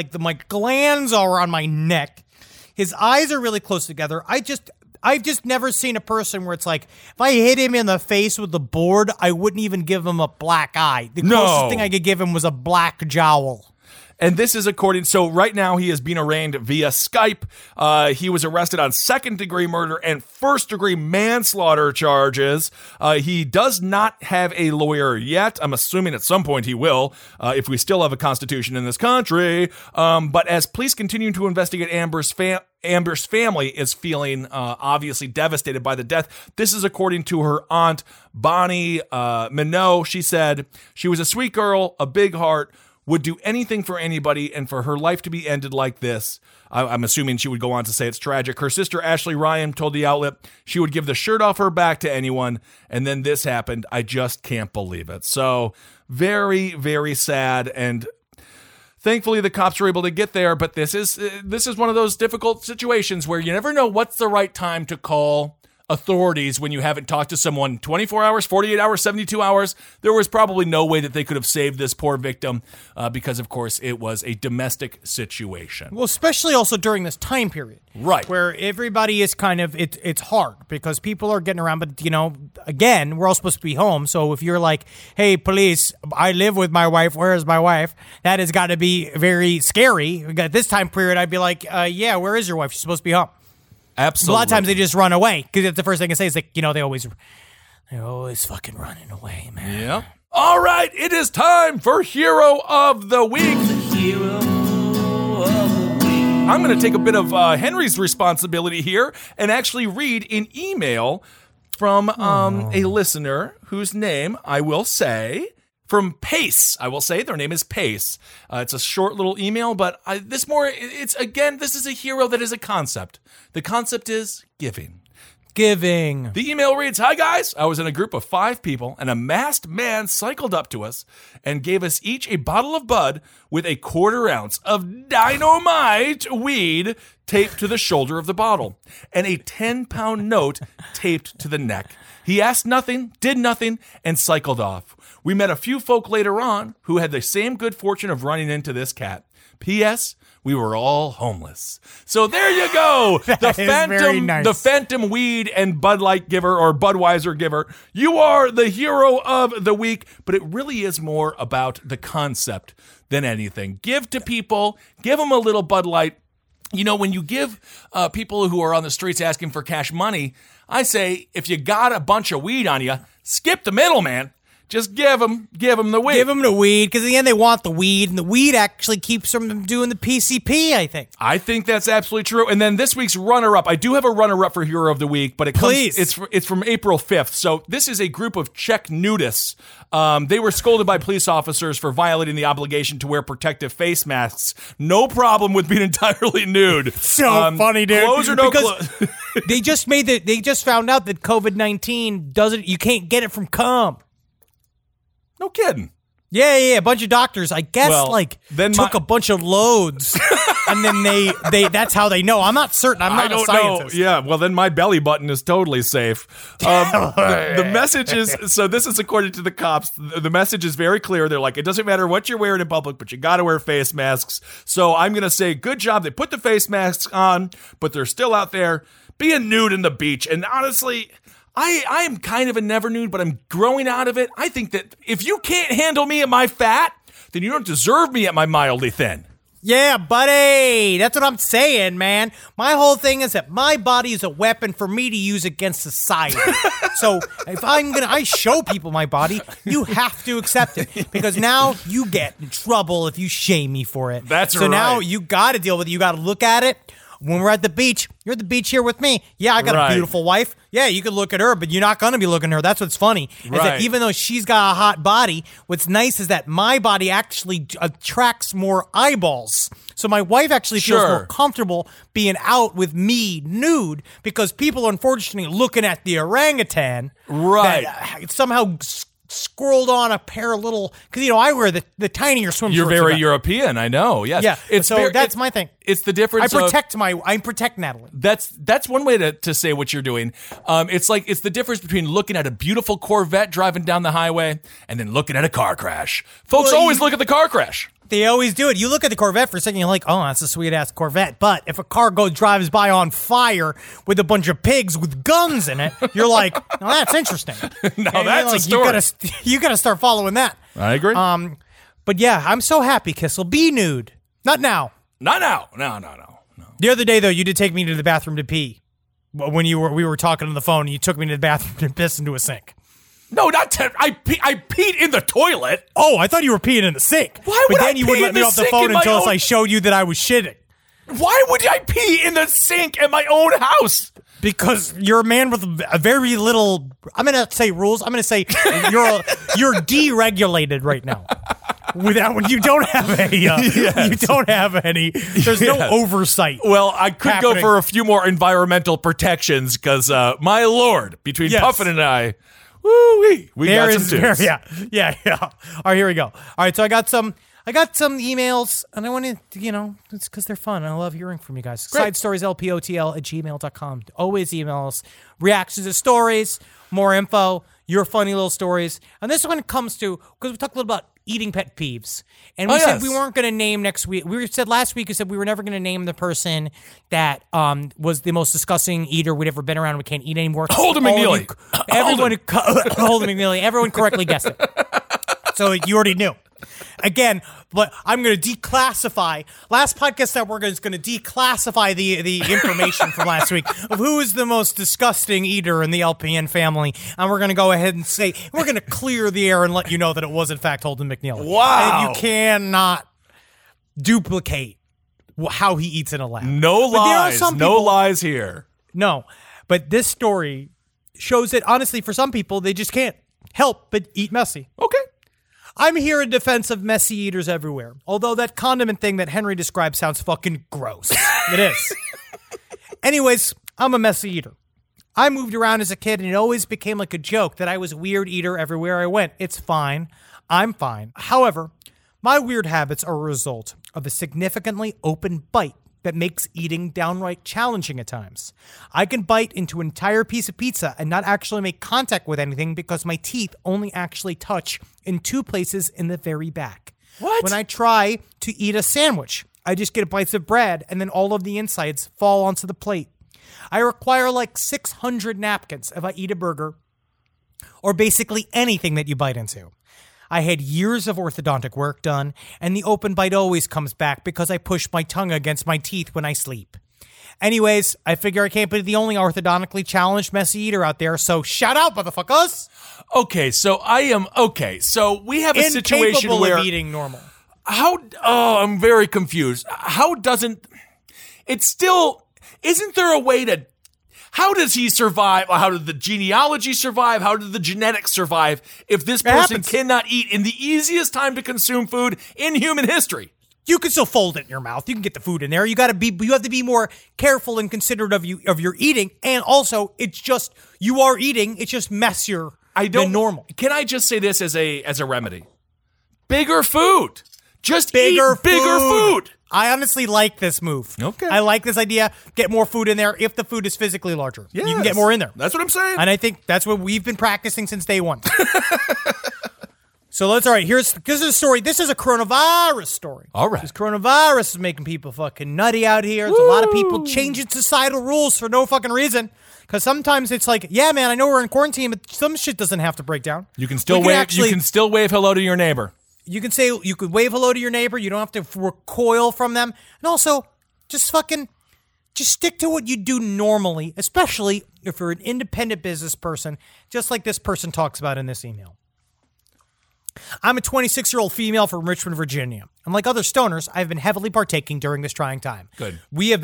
glands are on my neck. His eyes are really close together. I've just never seen a person where it's like, if I hit him in the face with the board, I wouldn't even give him a black eye. The closest thing I could give him was a black jowl. And this is so right now he is being arraigned via Skype. He was arrested on second-degree murder and first-degree manslaughter charges. He does not have a lawyer yet. I'm assuming at some point he will, if we still have a constitution in this country. But as police continue to investigate, Amber's family is feeling obviously devastated by the death. This is according to her aunt, Bonnie Minot. She said, she was a sweet girl, a big heart, would do anything for anybody, and for her life to be ended like this, I'm assuming she would go on to say it's tragic. Her sister, Ashley Ryan, told the outlet she would give the shirt off her back to anyone, and then this happened. I just can't believe it. So very, very sad, and thankfully the cops were able to get there, but this is one of those difficult situations where you never know what's the right time to call authorities when you haven't talked to someone 24 hours, 48 hours, 72 hours. There was probably no way that they could have saved this poor victim because, of course, it was a domestic situation. Well, especially also during this time period. Right. Where everybody is kind of, it's hard because people are getting around, but, again, we're all supposed to be home. So if you're like, hey, police, I live with my wife, where is my wife? That has got to be very scary. At this time period, I'd be like, yeah, where is your wife? She's supposed to be home. Absolutely. A lot of times they just run away because that's the first thing I say is like, they're always fucking running away, man. Yeah. All right, it is time for Hero of the Week. Hero I'm going to take a bit of Henry's responsibility here and actually read an email from a listener whose name I will say, from Pace. I will say their name is Pace. It's a short little email, but this is a hero that is a concept. The concept is giving. Giving. The email reads, "Hi guys, I was in a group of 5 people and a masked man cycled up to us and gave us each a bottle of Bud with a 1/4 ounce of dynamite weed taped to the shoulder of the bottle and a 10-pound note taped to the neck. He asked nothing, did nothing, and cycled off. We met a few folk later on who had the same good fortune of running into this cat. P.S. We were all homeless." So there you go. The Phantom weed and Bud Light giver or Budweiser giver. You are the hero of the week, but it really is more about the concept than anything. Give to people, give them a little Bud Light. You know, when you give people who are on the streets asking for cash money, I say, if you got a bunch of weed on you, skip the middleman. Just give them the weed. Give them the weed, because in the end they want the weed, and the weed actually keeps them doing the PCP, I think. I think that's absolutely true. And then this week's runner-up, I do have a runner-up for Hero of the Week, but it's from April 5th. So this is a group of Czech nudists. They were scolded by police officers for violating the obligation to wear protective face masks. No problem with being entirely nude. So funny, dude. Clothes or no clothes? They just found out that COVID-19 you can't get it from cum. No kidding. Yeah. A bunch of doctors, I guess, took a bunch of loads, and then they that's how they know. I'm not certain. I'm not a scientist. Yeah, well, then my belly button is totally safe. The message is, so this is according to the cops, the message is very clear. They're like, it doesn't matter what you're wearing in public, but you got to wear face masks. So I'm going to say, good job. They put the face masks on, but they're still out there being nude in the beach. And honestly, I am kind of a never nude, but I'm growing out of it. I think that if you can't handle me at my fat, then you don't deserve me at my mildly thin. Yeah, buddy. That's what I'm saying, man. My whole thing is that my body is a weapon for me to use against society. So if I show people my body, you have to accept it, because now you get in trouble if you shame me for it. That's right. So now you got to deal with it. You got to look at it. When we're at the beach, you're at the beach here with me. Yeah, I got a beautiful wife. Yeah, you could look at her, but you're not going to be looking at her. That's what's funny. Is that even though she's got a hot body, what's nice is that my body actually attracts more eyeballs. So my wife actually feels more comfortable being out with me nude, because people are unfortunately looking at the orangutan. Right. That somehow squirreled on a pair of little, because I wear the tinier swim shorts. You're very European, I know. Yes. Yeah. That's my thing. It's the difference. I protect Natalie. That's one way to say what you're doing. It's the difference between looking at a beautiful Corvette driving down the highway and then looking at a car crash. Folks always look at the car crash. They always do it. You look at the Corvette for a second, you're like, oh, that's a sweet-ass Corvette. But if a car drives by on fire with a bunch of pigs with guns in it, you're like, oh, that's interesting. That's a story. You got to start following that. I agree. But yeah, I'm so happy, Kissel. Be nude. Not now. Not now. No. The other day, though, you did take me to the bathroom to pee. When we were talking on the phone, and you took me to the bathroom to piss into a sink. No, I peed in the toilet. Oh, I thought you were peeing in the sink. Why would But then you wouldn't let me off the phone until I showed you that I was shitting. Why would I pee in the sink at my own house? Because you're a man with a very little, I'm going to say rules. I'm going to say you're deregulated right now. When you don't have you don't have any. There's no oversight. Well, I could go for a few more environmental protections, because my lord, between Puffin and I, woo-wee, we got some tunes. Yeah. All right, here we go. All right, so I got some emails, and I want to, it's because they're fun. I love hearing from you guys. Great. SideStoriesLPOTL@gmail.com. Always email us. Reactions to stories, more info, your funny little stories. And this one comes to, because we talked a little about eating pet peeves. And we said we weren't going to name next week. We said last week, we said we were never going to name the person that was the most disgusting eater we'd ever been around. We can't eat anymore. Holden McNeely. Holden McNeely. Everyone correctly guessed it. So you already knew. Again, but I'm going to declassify. Last Podcast Network is going to declassify the information from last week of who is the most disgusting eater in the LPN family. And we're going to go ahead and say, we're going to clear the air and let you know that it was, in fact, Holden McNeely. Wow. And you cannot duplicate how he eats in a lab. No But there are lies. some No people- lies here. No, but this story shows that honestly, for some people, they just can't help but eat messy. Okay. I'm here in defense of messy eaters everywhere. Although that condiment thing that Henry described sounds fucking gross. It is. Anyways, I'm a messy eater. I moved around as a kid and it always became like a joke that I was a weird eater everywhere I went. It's fine. I'm fine. However, my weird habits are a result of a significantly open bite that makes eating downright challenging at times. I can bite into an entire piece of pizza and not actually make contact with anything because my teeth only actually touch in 2 places in the very back. What? When I try to eat a sandwich, I just get bites of bread and then all of the insides fall onto the plate. I require like 600 napkins if I eat a burger or basically anything that you bite into. I had years of orthodontic work done, and the open bite always comes back because I push my tongue against my teeth when I sleep. Anyways, I figure I can't be the only orthodontically challenged messy eater out there, so shout out, motherfuckers! Okay, so So we have a situation Incapable where of eating normal. I'm very confused. Isn't there a way to, how does he survive? How did the genealogy survive? How did the genetics survive if this person happens. cannot eat in the easiest time to consume food in human history? You can still fold it in your mouth. You can get the food in there. You have to be more careful and considerate of your eating. And also, it's just, you are eating, it's just messier than normal. Can I just say this as a remedy? Bigger food. Just Bigger eat bigger food. I honestly like this move. Okay. I like this idea. Get more food in there if the food is physically larger. You can get more in there. That's what I'm saying. And I think that's what we've been practicing since day one. So all right, this is a story. This is a coronavirus story. All right. This coronavirus is making people fucking nutty out here. There's a lot of people changing societal rules for no fucking reason. Because sometimes it's like, yeah, man, I know we're in quarantine, but some shit doesn't have to break down. You can still We wave. actually- You can still wave hello to your neighbor. You could wave hello to your neighbor. You don't have to recoil from them. And also, just stick to what you do normally, especially if you're an independent business person, just like this person talks about in this email. I'm a 26-year-old female from Richmond, Virginia. Unlike other stoners, I've been heavily partaking during this trying time. Good.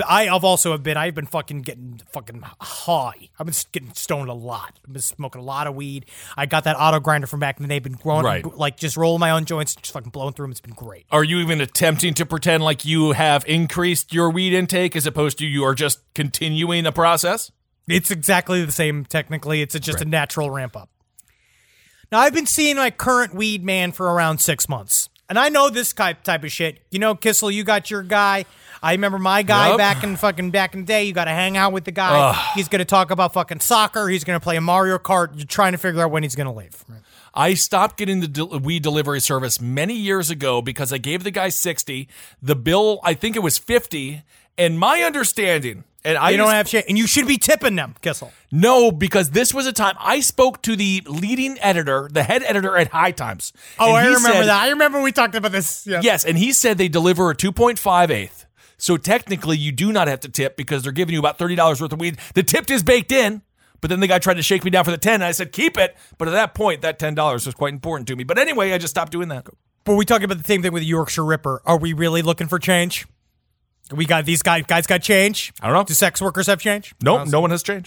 I've been fucking getting fucking high. I've been getting stoned a lot. I've been smoking a lot of weed. I got that auto grinder from back in the day. Been growing, Right. like just rolling my own joints, just fucking blowing through them. It's been great. Are you even attempting to pretend like you have increased your weed intake as opposed to you are just continuing the process? It's exactly the same, technically. It's just a natural ramp up. Now, I've been seeing my current weed man for around 6 months. And I know this type of shit. You know, Kissel, you got your guy. I remember my guy Yep. back in the day. You got to hang out with the guy. He's going to talk about fucking soccer. He's going to play a Mario Kart. You're trying to figure out when he's going to leave. I stopped getting the weed delivery service many years ago because I gave the guy 60. The bill, I think it was 50. And my understanding, and You don't have shit. And you should be tipping them, Kissel. No, because this was a time I spoke to the leading editor, the head editor at High Times. Oh, and I he remember said- that. I remember we talked about this. Yeah. Yes, and he said they deliver a 2.58. So technically, you do not have to tip because they're giving you about $30 worth of weed. The tip is baked in, but then the guy tried to shake me down for the 10, and I said, keep it. But at that point, that $10 was quite important to me. But anyway, I just stopped doing that. But we talking about the same thing with the Yorkshire Ripper. Are we really looking for change? We got these guys got change? I don't know. Do sex workers have change? Nope, no one has changed.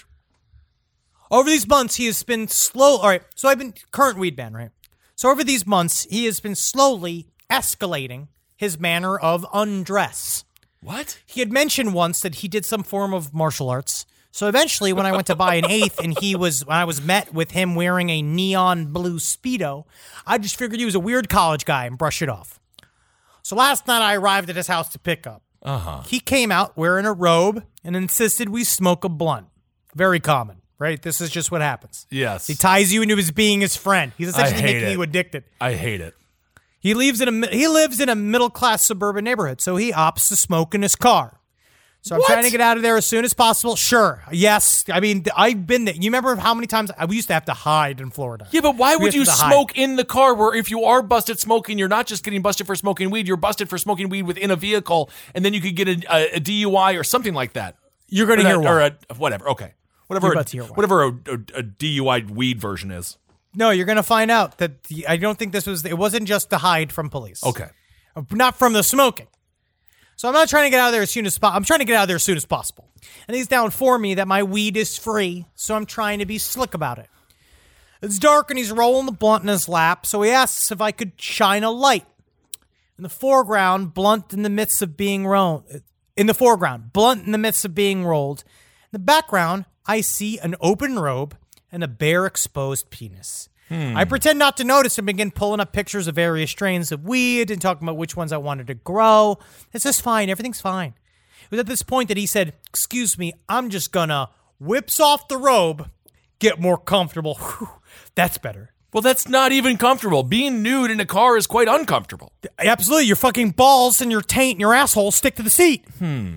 Over these months, he has been slow. All right, so I've been current weed ban, right? So over these months, he has been slowly escalating his manner of undress. What? He had mentioned once that he did some form of martial arts. So eventually, when I went to buy an eighth, and when I was met with him wearing a neon blue Speedo, I just figured he was a weird college guy and brush it off. So last night, I arrived at his house to pick up. He came out wearing a robe and insisted we smoke a blunt. Very common, right? This is just what happens. Yes. He ties you into his being his friend. He's essentially hate making it. you addicted. I hate it. He lives in a middle-class suburban neighborhood, so he opts to smoke in his car. So I'm trying to get out of there as soon as possible. Sure. Yes. I mean, I've been there. You remember how many times we used to have to hide in Florida? Yeah, but why We would have you to hide. smoke in the car where if you are busted smoking, you're not just getting busted for smoking weed, you're busted for smoking weed within a vehicle, and then you could get a DUI or something like that. You're going to hear Or why. whatever, okay. You're about to hear why. Whatever a DUI weed version is. No, you're going to find out that I don't think it wasn't just to hide from police. Okay. Not from the smoking. So I'm not trying to get out of there as soon as I'm trying to get out of there as soon as possible. And he's down for me that my weed is free, so I'm trying to be slick about it. It's dark and he's rolling the blunt in his lap, so he asks if I could shine a light. In the foreground, blunt in the midst of being rolled. In the foreground, blunt in the midst of being rolled. In the background, I see an open robe and a bare exposed penis. I pretend not to notice and begin pulling up pictures of various strains of weed and talking about which ones I wanted to grow. It's just fine. Everything's fine. It was at this point that he said, "Excuse me, I'm just gonna," whips off the robe, "get more comfortable." Whew, that's better. Well, that's not even comfortable. Being nude in a car is quite uncomfortable. Absolutely. Your fucking balls and your taint and your asshole stick to the seat.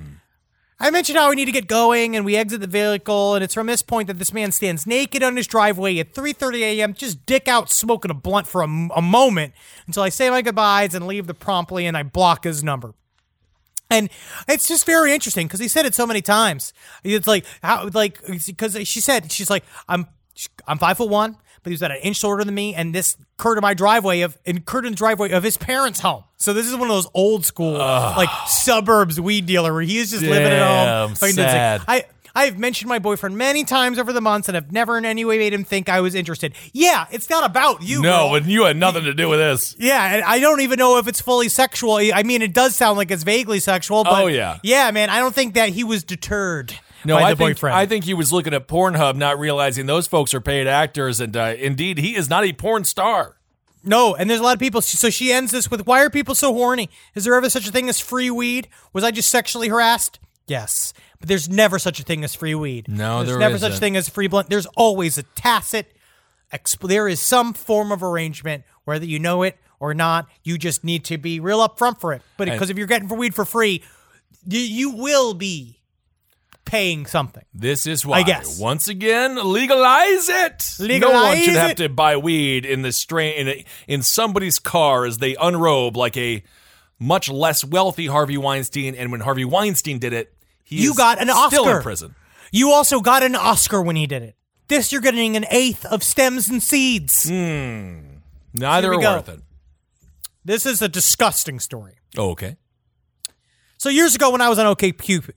I mentioned how we need to get going, and we exit the vehicle, and it's from this point that this man stands naked on his driveway at 3:30 a.m., just dick out smoking a blunt for a moment until I say my goodbyes and leave the promptly, and I block his number. And it's just very interesting because he said it so many times. It's like, how, like, because she's like, I'm 5'1", but he was about an inch shorter than me, and this occurred in the driveway of his parents' home. So this is one of those old school, like suburbs weed dealer where he is just living at home. Sad. I've mentioned my boyfriend many times over the months, and I've never in any way made him think I was interested. Yeah, it's not about you. No, girl. and you had nothing to do with this. Yeah, and I don't even know if it's fully sexual. I mean, it does sound like it's vaguely sexual, but yeah, man, I don't think that he was deterred. No, by I the think boyfriend. I think he was looking at Pornhub, not realizing those folks are paid actors, and indeed, he is not a porn star. No, and there's a lot of people. So she ends this with, "Why are people so horny? Is there ever such a thing as free weed? Was I just sexually harassed?" Yes, but there's never such a thing as free weed. No, there's there never isn't. such a thing as free blunt. There's always a tacit. There is some form of arrangement, whether you know it or not. You just need to be real upfront for it. But because if you're getting weed for free, you will be paying something. This is why, I guess. Once again, legalize it. No one should have to buy weed in the in somebody's car as they unrobe like a much less wealthy Harvey Weinstein. And when Harvey Weinstein did it, you got an Oscar. Still in prison. You also got an Oscar when he did it. This, you're getting an eighth of stems and seeds. Neither are worth it. This is a disgusting story. Oh, okay. So years ago when I was on OkCupid,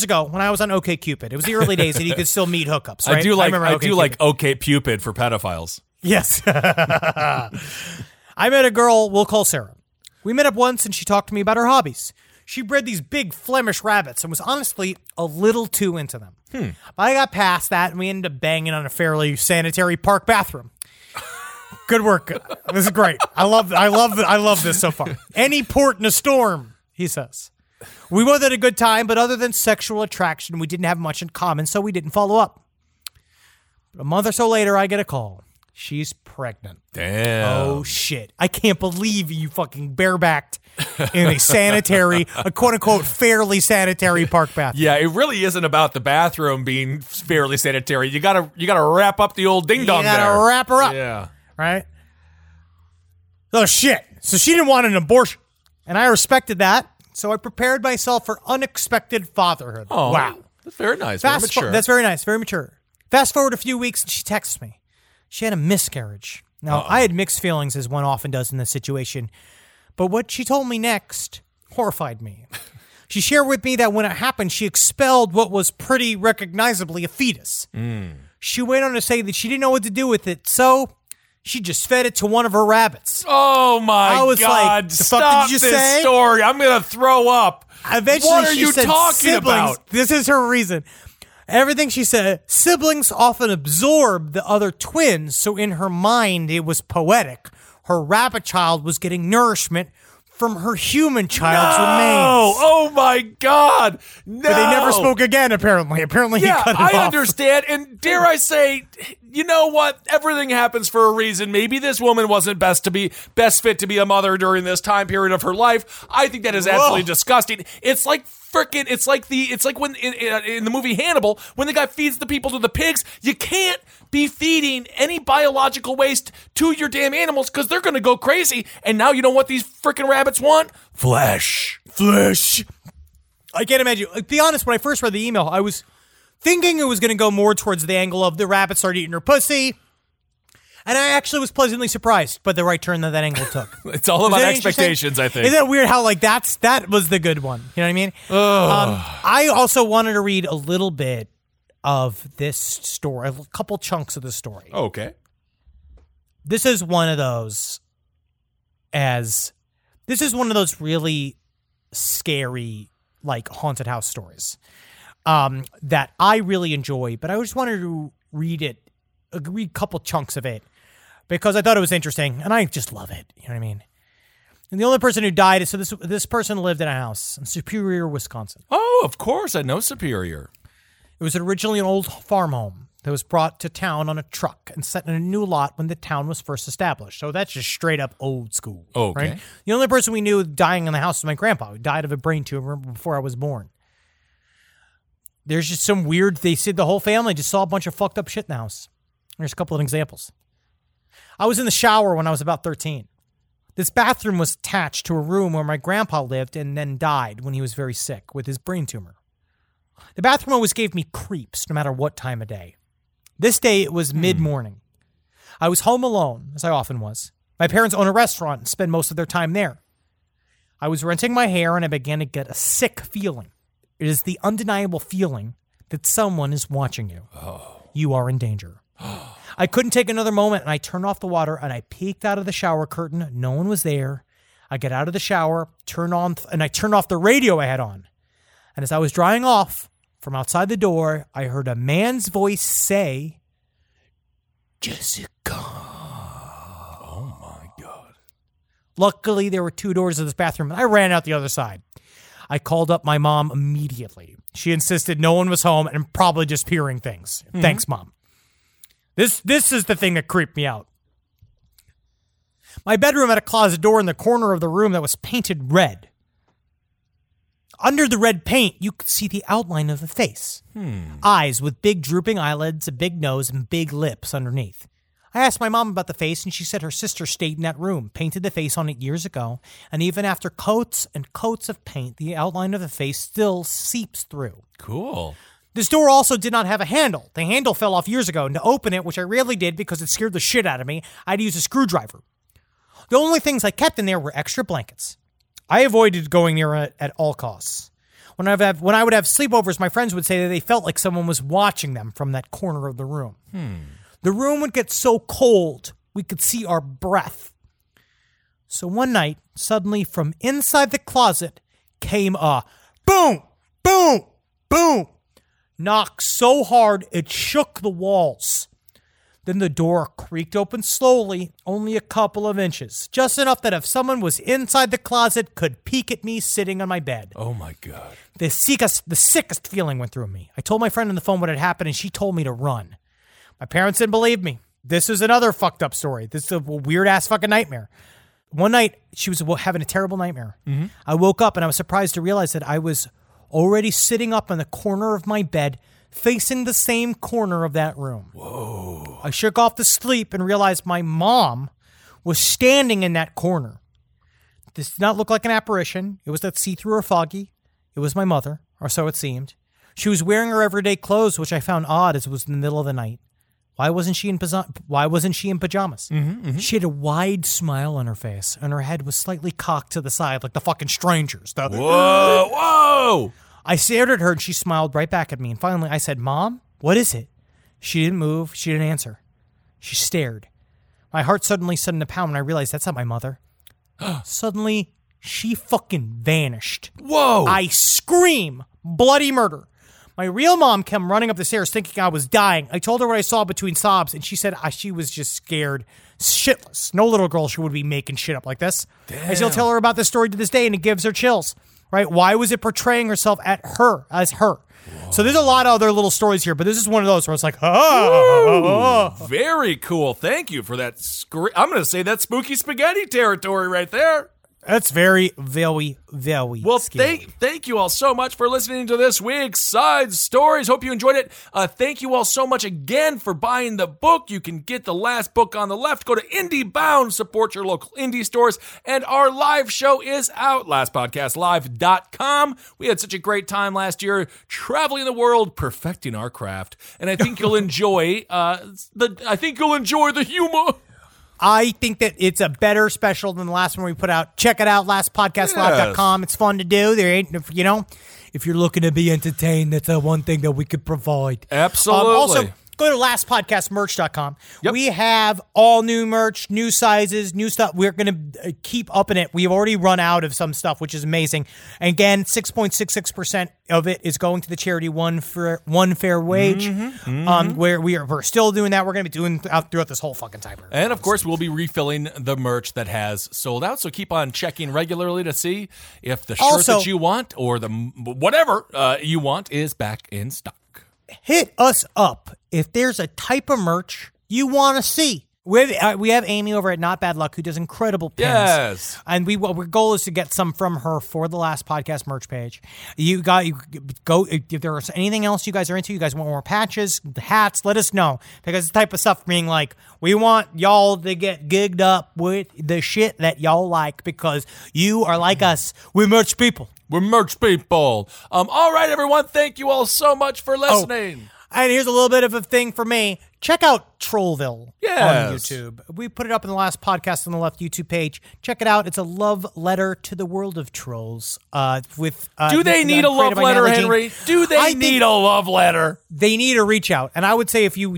it was the early days and you could still meet hookups, right? I do like OkCupid. OkCupid for pedophiles. Yes. I met a girl we'll call Sarah. We met up once and she talked to me about her hobbies. She bred these big Flemish rabbits and was honestly a little too into them. But I got past that and we ended up banging on a fairly sanitary park bathroom. Good work. This is great. I love this so far. Any port in a storm, he says. We both had a good time, but other than sexual attraction, we didn't have much in common, so we didn't follow up. But a month or so later, I get a call. She's pregnant. Damn. Oh, shit. I can't believe you fucking barebacked in a quote-unquote fairly sanitary park bathroom. Yeah, it really isn't about the bathroom being fairly sanitary. You gotta wrap up the old ding-dong there. You gotta wrap her up. Yeah. Right? Oh, shit. So she didn't want an abortion, and I respected that. So I prepared myself for unexpected fatherhood. Oh, wow. That's very nice. Very mature. That's very nice. Very mature. Fast forward a few weeks and she texts me. She had a miscarriage. Now, I had mixed feelings, as one often does in this situation. But what she told me next horrified me. She shared with me that when it happened, she expelled what was pretty recognizably a fetus. She went on to say that she didn't know what to do with it, so she just fed it to one of her rabbits. Oh my I was God! like, the Stop fuck did you this say? story. I'm gonna throw up. Eventually, what are she you said talking siblings. about? This is her reason. Everything she said, siblings often absorb the other twins, so in her mind, it was poetic. Her rabbit child was getting nourishment from her human child's remains. Oh my God! No. But they never spoke again, apparently. Apparently, he cut it off. I understand, and dare I say, you know what? Everything happens for a reason. Maybe this woman wasn't best fit to be a mother during this time period of her life. I think that is absolutely disgusting. It's like when in the movie Hannibal, when the guy feeds the people to the pigs. You can't be feeding any biological waste to your damn animals because they're going to go crazy. And now you know what these freaking rabbits want? Flesh. I can't imagine. Like, be honest, when I first read the email, I was thinking it was going to go more towards the angle of the rabbit started eating her pussy. And I actually was pleasantly surprised by the right turn that angle took. It's all about expectations, I think. Isn't it weird how that was the good one? You know what I mean? I also wanted to read a little bit of this story, a couple chunks of the story. Okay. This is one of those really scary, like, haunted house stories that I really enjoy, but I just wanted to read a couple chunks of it because I thought it was interesting, and I just love it. You know what I mean? And the only person who died, so this person lived in a house in Superior, Wisconsin. Oh, of course, I know Superior. It was originally an old farm home that was brought to town on a truck and set in a new lot when the town was first established. So that's just straight up old school. Okay. Right? The only person we knew dying in the house was my grandpa, who died of a brain tumor before I was born. There's just some weird, they said the whole family just saw a bunch of fucked up shit in the house. There's a couple of examples. I was in the shower when I was about 13. This bathroom was attached to a room where my grandpa lived and then died when he was very sick with his brain tumor. The bathroom always gave me creeps no matter what time of day. This day it was mid-morning. I was home alone, as I often was. My parents own a restaurant and spend most of their time there. I was rinsing my hair and I began to get a sick feeling. It is the undeniable feeling that someone is watching you. Oh. You are in danger. I couldn't take another moment, and I turned off the water, and I peeked out of the shower curtain. No one was there. I get out of the shower, I turned off the radio I had on. And as I was drying off from outside the door, I heard a man's voice say, "Jessica." Oh, my God. Luckily, there were two doors to this bathroom, and I ran out the other side. I called up my mom immediately. She insisted no one was home and probably just hearing things. Mm-hmm. Thanks, Mom. This is the thing that creeped me out. My bedroom had a closet door in the corner of the room that was painted red. Under the red paint, you could see the outline of a face. Eyes with big drooping eyelids, a big nose, and big lips underneath. I asked my mom about the face, and she said her sister stayed in that room, painted the face on it years ago, and even after coats and coats of paint, the outline of the face still seeps through. Cool. This door also did not have a handle. The handle fell off years ago, and to open it, which I rarely did because it scared the shit out of me, I had to use a screwdriver. The only things I kept in there were extra blankets. I avoided going near it at all costs. When I would have sleepovers, my friends would say that they felt like someone was watching them from that corner of the room. The room would get so cold, we could see our breath. So one night, suddenly from inside the closet came a boom, boom, boom. Knocked so hard it shook the walls. Then the door creaked open slowly, only a couple of inches, just enough that if someone was inside the closet, could peek at me sitting on my bed. Oh my God. The sickest feeling went through me. I told my friend on the phone what had happened, and she told me to run. My parents didn't believe me. This is another fucked up story. This is a weird-ass fucking nightmare. One night, she was having a terrible nightmare. Mm-hmm. I woke up, and I was surprised to realize that I was already sitting up in the corner of my bed, facing the same corner of that room. Whoa. I shook off the sleep and realized my mom was standing in that corner. This did not look like an apparition. It was not see-through or foggy. It was my mother, or so it seemed. She was wearing her everyday clothes, which I found odd as it was in the middle of the night. Why wasn't she in pajamas? Mm-hmm. She had a wide smile on her face, and her head was slightly cocked to the side like the fucking strangers. Whoa! I stared at her, and she smiled right back at me. And finally, I said, "Mom, what is it?" She didn't move. She didn't answer. She stared. My heart suddenly set in a pound, and I realized that's not my mother. Suddenly, she fucking vanished. Whoa! I scream, bloody murder. My real mom came running up the stairs thinking I was dying. I told her what I saw between sobs, and she said she was just scared shitless. No little girl should be making shit up like this. Damn. I still tell her about this story to this day, and it gives her chills. Right? Why was it portraying herself as her? Whoa. So there's a lot of other little stories here, but this is one of those where it's like, Very cool. Thank you for that. I'm going to say that's spooky spaghetti territory right there. That's very, very, very Well, scary. thank you all so much for listening to this week's Side Stories. Hope you enjoyed it. Thank you all so much again for buying the book. You can get The Last Book on the Left. Go to IndieBound, support your local indie stores. And our live show is out, lastpodcastlive.com. We had such a great time last year traveling the world, perfecting our craft. And I think you'll enjoy the humor. I think that it's a better special than the last one we put out. Check it out, lastpodcastlive.com. It's fun to do. There ain't, if you're looking to be entertained, that's the one thing that we could provide. Absolutely. Also, go to lastpodcastmerch.com. Yep. We have all new merch, new sizes, new stuff. We're going to keep upping it. We've already run out of some stuff, which is amazing. And again, 6.66% of it is going to the charity One Fair Wage, where we're still doing that. We're going to be doing throughout this whole fucking time. And of course, we'll be refilling the merch that has sold out. So keep on checking regularly to see if the shirt that you want or the whatever you want is back in stock. Hit us up if there's a type of merch you want to see. We have Amy over at Not Bad Luck who does incredible pins. Yes. And our goal is to get some from her for the Last Podcast merch page. You go if there's anything else you guys are into, you guys want more patches, hats, let us know. Because it's the type of stuff being like, we want y'all to get gigged up with the shit that y'all like because you are like us. We're merch people. We're merch people. All right, everyone. Thank you all so much for listening. And here's a little bit of a thing for me. Check out Trollville on YouTube. We put it up in the Last Podcast on the Left YouTube page. Check it out. It's a love letter to the world of trolls. Do they need a love letter, Henry? Do they need a love letter? They need to reach out. And I would say if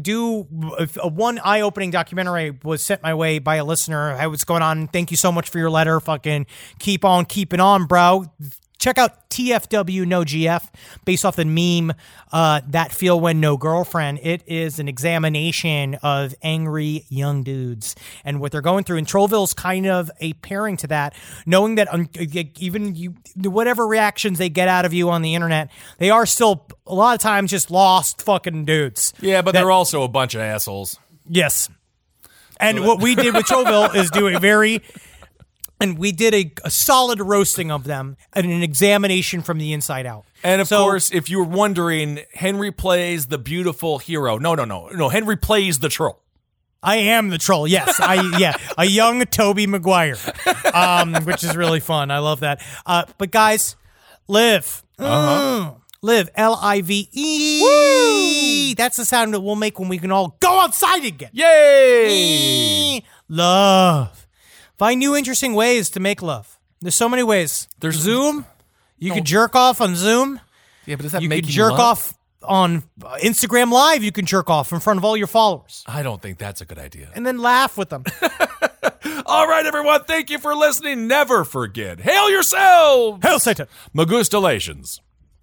one eye-opening documentary was sent my way by a listener, hey, what's going on? Thank you so much for your letter. Fucking keep on keeping on, bro. Check out TFW No GF, based off the meme, That Feel When No Girlfriend. It is an examination of angry young dudes and what they're going through. And Trollville's kind of a pairing to that, knowing that even whatever reactions they get out of you on the internet, they are still a lot of times just lost fucking dudes. Yeah, but they're also a bunch of assholes. Yes. And what we did with Trollville is do a very... And we did a solid roasting of them and an examination from the inside out. And of course, if you were wondering, Henry plays the beautiful hero. No. Henry plays the troll. I am the troll. Yes, a young Tobey Maguire, which is really fun. I love that. But guys, live. Live, L-I-V-E. Woo! That's the sound that we'll make when we can all go outside again. Yay! Love. Find new interesting ways to make love. There's so many ways. There's Zoom. You could jerk off on Zoom. Yeah, but does that you make could you jerk love? off on Instagram Live. You can jerk off in front of all your followers. I don't think that's a good idea. And then laugh with them. All right, everyone. Thank you for listening. Never forget. Hail yourselves. Hail Satan. Magustalations.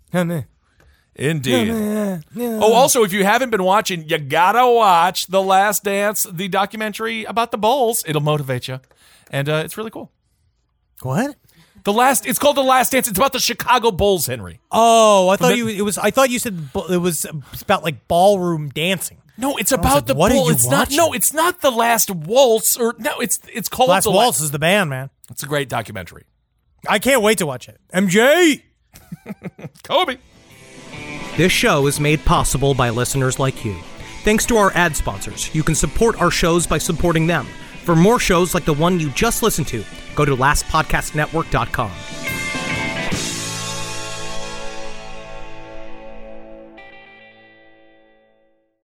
Indeed. Oh, also, if you haven't been watching, you gotta watch The Last Dance, the documentary about the Bulls. It'll motivate you. And it's really cool. What? It's called The Last Dance. It's about the Chicago Bulls, Henry. Oh, I thought you said it was about like ballroom dancing. No, it's about the what Bulls. are you It's not. watching? No, it's not The Last Waltz. It's called Last Waltz is the band, man. It's a great documentary. I can't wait to watch it. MJ. Kobe. This show is made possible by listeners like you. Thanks to our ad sponsors, you can support our shows by supporting them. For more shows like the one you just listened to, go to lastpodcastnetwork.com.